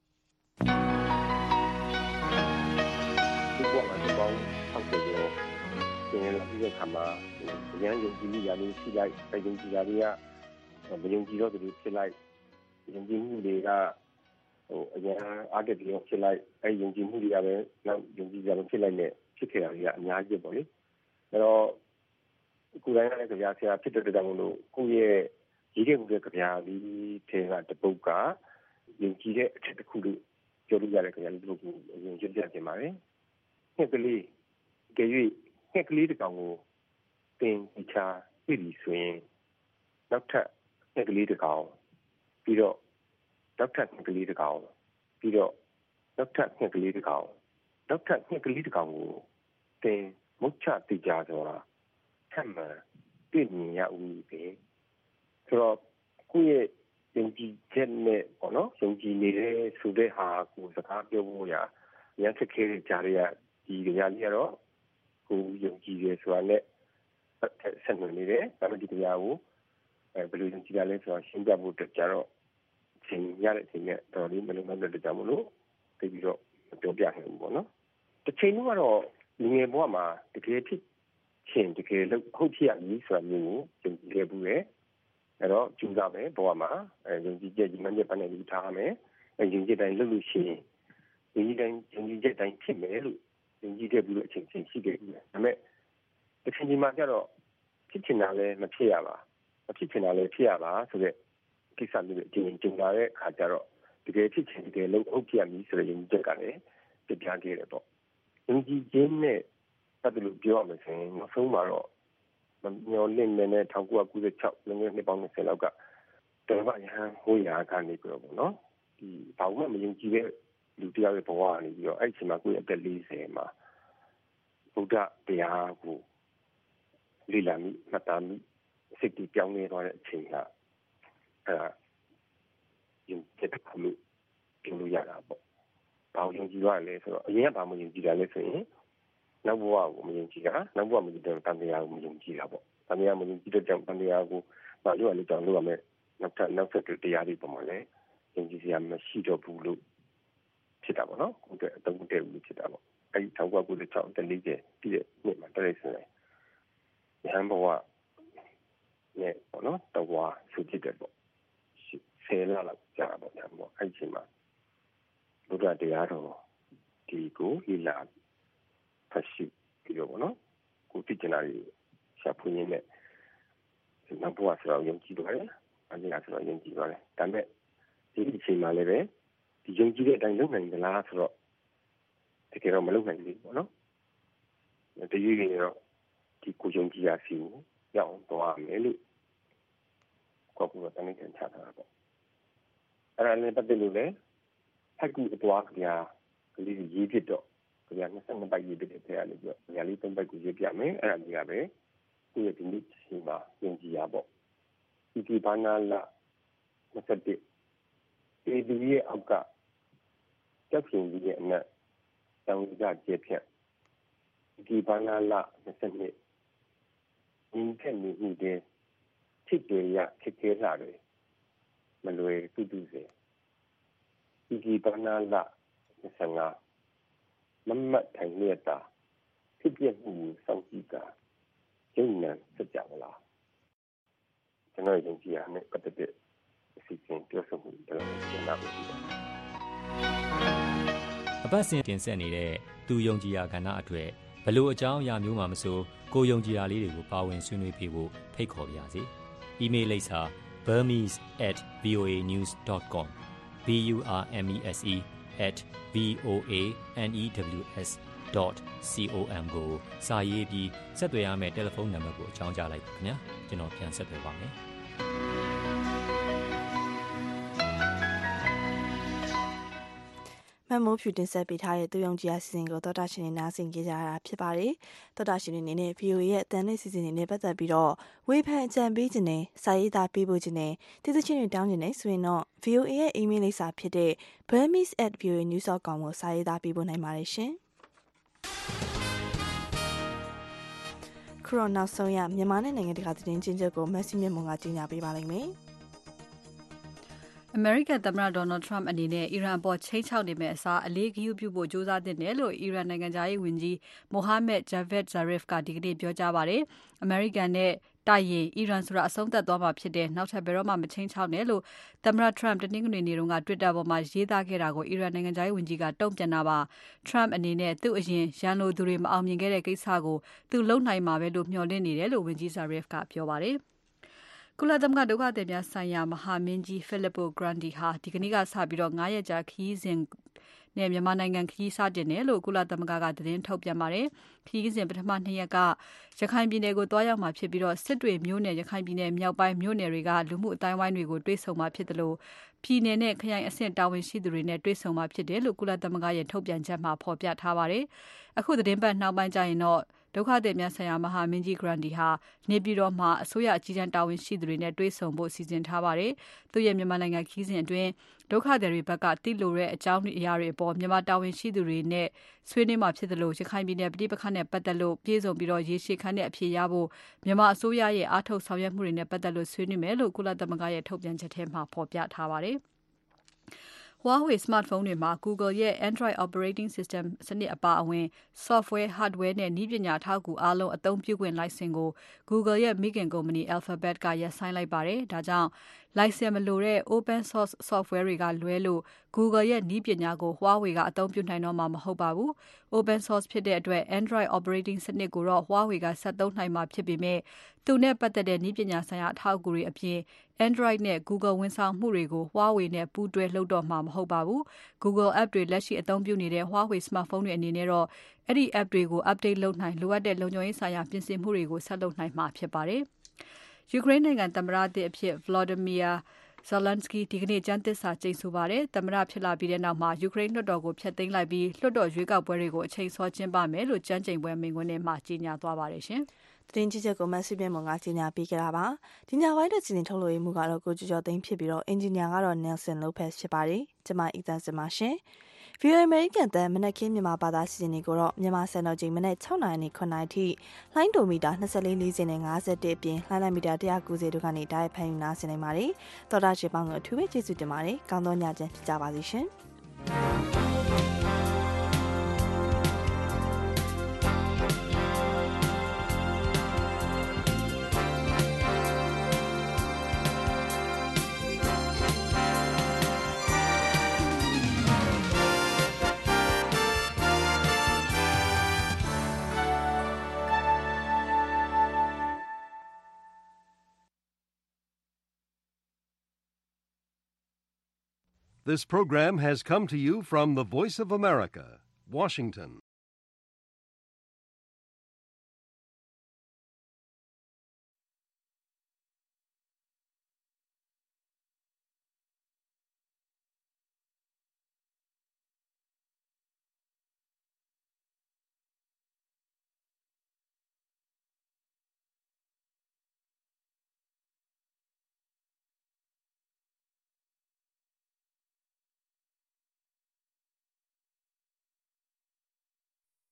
ဒီပေါ်မှာဒီပေါင်း60ကျော်သင်လာပြီးတဲ့ခါမှာဉာဏ်ယုံကြည်မှုရာလေးရှိလိုက်ယုံကြည်ရာတွေကမယုံကြည်တော့သူဖြစ်လိုက်ယုံကြည်မှုတွေကအရင်အားတက်ပြီးဖြစ်လိုက်ယုံကြည်မှုတွေကပဲနောက်ယုံကြည်ကြလို့ဖြစ်လိုက်နဲ့ဖြစ်ခဲ့တာတွေကအများကြီးပေါ့လေအဲ့တော့ကိုယ်တိုင်ကလည်းကြပြဆရာဖြစ်တဲ့တောင်လို့ကိုယ့်ရဲ့ရေးခဲ့မှုတဲ့ကြပြလေးထဲကတပုတ်ကယုံကြည်တဲ့အချက်တစ်ခုလို့ပြောလို့ရတဲ့ကြပြလေးတစ်ပုတ်ကိုယုံကြည်ပြတင်ပါတယ်နှစ်ကလေးကြွေနှစ်ကလေးတစ်ကောင်ကိုသင်ချာပြည်ပြီးဆိုရင်နောက်ထပ်နှစ်ကလေးတစ်ကောင်ပြီးတော့နောက်ထပ်နှစ်ကလေးတစ်ကောင်ပြီးတော့နောက်ထပ်နှစ်ကလေးတစ်ကောင်နောက်ထပ်နှစ်ကလေးတစ်ကောင်ကိုသင်မုတ်ချတိကြဆိုတာထပ်မှတွေ့မြင်ရဦးပဲဆိုတော့ကိုယ့်ရဲ့ယုံကြည်ချက်နဲ့ပေါ့နော်ယုံကြည်နေတဲ့ဆိုတဲ့ဟာကိုစကားပြောဖို့ရရန်ခက်ခဲတဲ့ကြားရဒီကြရလေးကတော့ကိုယုံကြည်ရဆိုတာနဲ့ဆက်နွယ်နေတယ်ဒါပေမဲ့ဒီတရားကိုဘယ်လိုယုံကြည်ရလဲဆိုတာရှင်းပြဖို့အတွက်ကြတော့ချိန်ရတဲ့အချိန်နဲ့တော်လေးမလုံးမတဲ့ကြောင့်မလို့သိပြီးတော့ပြောပြခဲ့ဘူးပေါ့နော်တစ်ချိန်လုံးကတော့လူငယ်ဘဝမှာတကယ်ဖြစ်ချင်းတကယ်လို့ဟုတ်ဖြစ်ရမည်ဆိုတာမျိုးကိုယုံကြည်ခဲ့ဘူးလေအဲ့တော့ကျူးစားမယ်ဘဝမှာယုံကြည်ချက်ဒီမှန်ချက်ပိုင်းနဲ့ယူထားရမယ်ယုံကြည်တိုင်းလုပ်လို့ရှိရင်ယုံကြည်တိုင်းယုံကြည်ချက်တိုင်းဖြစ်မယ်လို့ယုံကြည်ခဲ့ပြီးတော့အချိန်ချင်းရှိခဲ့ဘူးဒါပေမဲ့တစ်ချိန်ဒီမှာကျတော့ဖြစ်ချင်တာလည်းမဖြစ်ရပါမဖြစ်ချင်တာလည်းဖြစ်ရပါဆိုတဲ့ကိစ္စမျိုးအချင်းချင်းလာတဲ့အခါကျတော့တကယ်ဖြစ်ချင်တကယ်လို့ဟုတ်ပြမည်ဆိုတဲ့ယုံကြည်ချက်ကလည်းပြပြခဲ့တယ်ပေါ့ယုံကြည်ခြင်းနဲ့ပတ်သက်လို့ပြောရမယ်ဆိုရင်နောက်ဆုံးမှာတော့မျောလင့်နေတဲ့1996လွန်ခဲ့တဲ့နှစ်ပေါင်း20လောက်ကတော်ဘာရဟန်းဟိုးရာကနေပြီးတော့ပေါ့နော်ဒီဘာမှမယုံကြည်တဲ့လူတယောက်ရဲ့ဘဝကနေပြီးတော့အဲ့ဒီအချိန်မှာကိုယ့်ရဲ့အသက်40မှာဘုရားတရားကိုလေ့လာမိမှတ်သားမိစိတ်ပြောင်းလဲသွားတဲ့အချိန်ကယုံကြည်တဲ့ခုလို့ပြောလို့ရတာပေါ့။ဘာလို့ယုံကြည်ရလဲဆိုတော့အရင်ကဘာမှယုံကြည်တာလဲဆိုရင်နောက်ဘဝကိုမယုံကြည်တာနောက်ဘဝမယုံတဲ့တန်တရားကိုမယုံကြည်တာပေါ့။တန်တရားမယုံကြည်တဲ့ကြောင့်တန်တရားကိုမလို့ရလို့ကြောင့်လို့ရမယ်နောက်ဆက်တွဲတရားတွေပုံမှန်လဲယုံကြည်စရာမရှိတော့ဘူးလို့ဖြစ်တာပေါ့နော်။ကိုယ်အတုံးတဲ့ဘူးလို့ဖြစ်တာပေါ့။အဲဒီ1996တ40ပြည့်တဲ့နှစ်မှာတရိတ်ဆိုရင်ရဟန်းဘဝနဲ့ပေါ့နော်တဝါဆူဖြစ်တယ်ပေါ့10 လလောက်ကြာပေါ့ဒါပေါ့အဲ့ချိန်မှာဘုရားတရားတော်ဒီကိုလိလာဖတ်ရှိပြီးတော့ပေါ့နော်ကိုသိချင်တာတွေရှာဖွေရင်းနဲ့နောက်ဘဝဆိုတော့ယုံကြည်ပါတယ်အရင်ကဆိုတော့ယုံကြည်ပါတယ်ဒါပေမဲ့ဒီအချိန်မှာလည်းပဲဒီယုံကြည်တဲ့အတိုင်းလုပ်နိုင်သလားဆိုတော့တကယ်တော့မလုပ်နိုင်ဘူးပေါ့နော်တကယ်တော့ဒီကိုယုံကြည်ရစီကိုရောက်သွားမယ်လို့ကိုကတနေ့ကချတာပေါ့အဲ့ဒါလည်းပတ်သက်လို့လည်းဖက်ကူအသွားကြကလေးရေးဖြစ်တော့ကြ22ပိုက်ရေးဖြစ်တဲ့ထဲကနေပြီးတော့ညာလေး3ပိုက်ကိုရေးပြမယ်အဲ့ဒါကြီးကပဲကိုယ့်ရဲ့ဒီနေ့ချိန်မှာယုံကြည်ရပေါ့ဒီဘာနာလာ21ဒီရဲ့အောက်ကတက်ရှင်ကြီးရဲ့အနက်တောင်ကြကျေဖြတ်ဒီဘာနာလာ22ဒီကနေ့ဒီတဲ့ချစ်ကြရချစ်ကြလာတယ်မလွယ်တူတူစေဒီဘာနာလာ25မမတ်ထိုင်နေတာဖြစ်ပြမှုစောင့်ကြည့်တာကျုံနဲ့စကြဝဠာကျွန်တော်ယုံကြည်ရမယ့်ပတ်သက်တဲ့အစီအစဉ်ပြောဆိုမှုတွေလည်းကျင်းပပါမယ်အပတ်စဉ်တင်ဆက်နေတဲ့သူယုံကြည်ရာကဏ္ဍအတွက်ဘလို့အကြောင်းအရာမျိုးမှမဆိုကိုယုံကြည်ရာလေးတွေကိုပါဝင်ဆွေးနွေးပြဖို့ဖိတ်ခေါ်ပါရစေ။ email လိပ်စာ burmese@voanews.com burmese@voanews.com ကိုစာရေးပြီးဆက်သွယ်ရမယ့်တယ်လီဖုန်းနံပါတ်ကိုအကြောင်းကြားလိုက်ပါခင်ဗျာကျွန်တော်ပြန်ဆက်သွယ်ပါမယ်မမိုးဖြူတင်ဆက်ပေးထားတဲ့သူယုံကြည်ရာစီစဉ်ကိုသောတာရှင်တွေနားဆင်ကြကြတာဖြစ်ပါတယ်သောတာရှင်တွေအနေနဲ့ VOA ရဲ့အတန်နဲ့စီစဉ်တွေနဲ့ပတ်သက်ပြီးတော့ဝေဖန်အကြံပေးခြင်းနဲ့စာရေးသားပေးဖို့ခြင်းနဲ့တည်သချင်းတွေတောင်းခြင်းနဲ့ဆိုရင်တော့ VOA ရဲ့ email လိပ်စာဖြစ်တဲ့ burmese@voanews.com ကိုစာရေးသားပေးဖို့နိုင်ပါတယ်ရှင်ခရိုနောက်ဆုံးရမြန်မာနဲ့နိုင်ငံတကာသတင်းချင်းချုပ်ကိုမက်ဆီမြင့်မွန်ကကြီးညာပေးပါလိမ့်မယ်အမေရိကန်သမ္မတ Donald Trump အနေနဲ့အီရန်ပေါ်ချိန်ချောက်နေမယ့်အစားအလေးဂရုပြုဖို့ကြိုးစားသင့်တယ်လို့အီရန်နိုင်ငံသားရေးဝန်ကြီး Mohammad Javad Zarif ကဒီကနေ့ပြောကြားပါတယ်။အမေရိကန်နဲ့တိုက်ရင်အီရန်ဆိုတာအဆုံးသတ်သွားမှာဖြစ်တဲ့နောက်ထပ်ဘယ်တော့မှမချိန်ချောက်နဲ့လို့သမ္မတ Trump တနင်္ဂနွေနေ့တုန်းက Twitter ပေါ်မှာရေးသားခဲ့တာကိုအီရန်နိုင်ငံသားရေးဝန်ကြီးကတုံ့ပြန်တာပါ။ Trump အနေနဲ့သူ့အရင်ရန်လိုသူတွေမအောင်မြင်ခဲ့တဲ့ကိစ္စကိုသူလုံနိုင်မှာပဲလို့မျှော်လင့်နေတယ်လို့ဝန်ကြီး Zarif ကပြောပါတယ်။ကုလသမဂ္ဂဒုက္ခသည်များဆိုင်ရာမဟာမင်းကြီး Filippo Grandi ဟာဒီကနေ့ကစပြီး9ရက်ကြာခရီးစဉ်နဲ့မြန်မာနိုင်ငံခရီးစတင်တယ်လို့ကုလသမဂ္ဂကသတင်းထုတ်ပြန်ပါတယ်။ခရီးစဉ်ပထမ2ရက်ကရခိုင်ပြည်နယ်ကိုတွားရောက်မှာဖြစ်ပြီးတော့စစ်တွေမြို့နယ်ရခိုင်ပြည်နယ်မြောက်ပိုင်းမြို့နယ်တွေကလူမှုအတိုင်းဝိုင်းတွေကိုတွေ့ဆုံမှာဖြစ်တယ်လို့ပြည်နယ်နဲ့ခရိုင်အဆင့်တာဝန်ရှိသူတွေနဲ့တွေ့ဆုံမှာဖြစ်တယ်လို့ကုလသမဂ္ဂရဲ့ထုတ်ပြန်ချက်မှာဖော်ပြထားပါတယ်။အခုသတင်းပတ်နောက်ပိုင်းကျရင်တော့ဒုက္ခသည်များဆိုင်ရာမဟာမင်းကြီး Grandi ဟာနေပြည်တော်မှာအစိုးရအကြီးတန်းတာဝန်ရှိသူတွေနဲ့တွေ့ဆုံဖို့စီစဉ်ထားပါတယ်။သူရဲ့မြန်မာနိုင်ငံခရီးစဉ်အတွင်းဒုက္ခသည်တွေဘက်ကတိလိုတဲ့အကြောင်းအရာတွေအပေါ်မြန်မာတာဝန်ရှိသူတွေနဲ့ဆွေးနွေးမှာဖြစ်တယ်လို့ရခိုင်ပြည်နယ်ပြည်ပခန့်နဲ့ပတ်သက်လို့ပြည်စုံပြီးတော့ရေရှည်ခန့်တဲ့အဖြေရဖို့မြန်မာအစိုးရရဲ့အားထုတ်ဆောင်ရွက်မှုတွေနဲ့ပတ်သက်လို့ဆွေးနွေးမယ်လို့ကုလသမဂ္ဂရဲ့ထုတ်ပြန်ချက်ထဲမှာဖော်ပြထားပါတယ်။ Huawei smartphone တွေမှာ Google ရဲ့ Android operating system စနစ်အပါအဝင် software, hardware နဲ့နည်းပညာထောက်ကူအားလုံးအသုံးပြုခွင့်လိုင်စင်ကို Google ရဲ့မိခင်ကုမ္ပဏီ Alphabet ကရပ်ဆိုင်းလိုက်ပါတယ်။ဒါကြောင့်လိုင်စင်မလိုတဲ့ open source software တွေကလွဲလို့ Google ရဲ့နည်းပညာကို Huawei ကအသုံးပြုနိုင်တော့မှာမဟုတ်ပါဘူး။ open source ဖြစ်တဲ့အတွက် Android operating စနစ်ကိုတော့ Huawei ကဆက်သုံးနိုင်မှာဖြစ်ပေမဲ့သူနဲ့ပတ်သက်တဲ့နည်းပညာဆိုင်ရာအထောက်အကူတွေအပြင် Android နဲ့ Google ဝန်ဆောင်မှုတွေကို Huawei နဲ့ပူးတွဲလုပ်တော့မှာမဟုတ်ပါဘူး။ Google app တွေလက်ရှိအသုံးပြုနေတဲ့ Huawei smartphone တွေအနေနဲ့တော့အဲ့ဒီ app တွေကို update လုပ်နိုင်လိုအပ်တဲ့လုံခြုံရေးဆိုင်ရာပြင်ဆင်မှုတွေကိုဆက်လုပ်နိုင်မှာဖြစ်ပါတယ်။ ယူကရိန်းနိုင်ငံသမ္မတသစ်အဖြစ် Volodymyr Zelensky ဒီကနေ့ကျမ်းသစ္စာကျိန်ဆိုပါတယ်။သမ္မတဖြစ်လာပြီးတဲ့နောက်မှာယူကရိန်းလွှတ်တော်ကိုဖျက်သိမ်းလိုက်ပြီးလွှတ်တော်ရွေးကောက်ပွဲတွေကိုအချိန်စောကျင်းပမယ်လို့ကျမ်းကျိန်ပွဲမိန့်ခွန်းထဲမှာကြေညာသွားပါတယ်ရှင်။သတင်းကြီးချက်ကိုမဆီပြမုံကကြေညာပေးကြတာပါ။ဒီညပိုင်းတဲ့စီစဉ်ထုတ်လို့ရမှုကတော့ကိုကျော်ကျော်သိန်းဖြစ်ပြီးတော့အင်ဂျင်နီယာကတော့ Nelson Lopez ဖြစ်ပါတယ်။ကျွန်မအီသန်စင်ပါရှင်။ VOA American တန်မနက်ခင်းမြန်မာဘာသာစီစဉ်တွေကိုတော့မြန်မာစံတော်ချိန်မနက်6:00နာရီနဲ့9:00နာရီထိလိုင်းဒိုမီတာ24 40နဲ့51အပြင်လိုင်းလိုက်မီတာ190တို့ကနေဓာတ်ဖန်ယူနာဆင်နိုင်ပါတယ်။သောတာရှင်ပေါင်းကိုအထူးပဲကျေးဇူးတင်ပါတယ်။ကောင်းသောညချမ်းဖြစ်ကြပါစေရှင်။ This program has come to you from the Voice of America, Washington.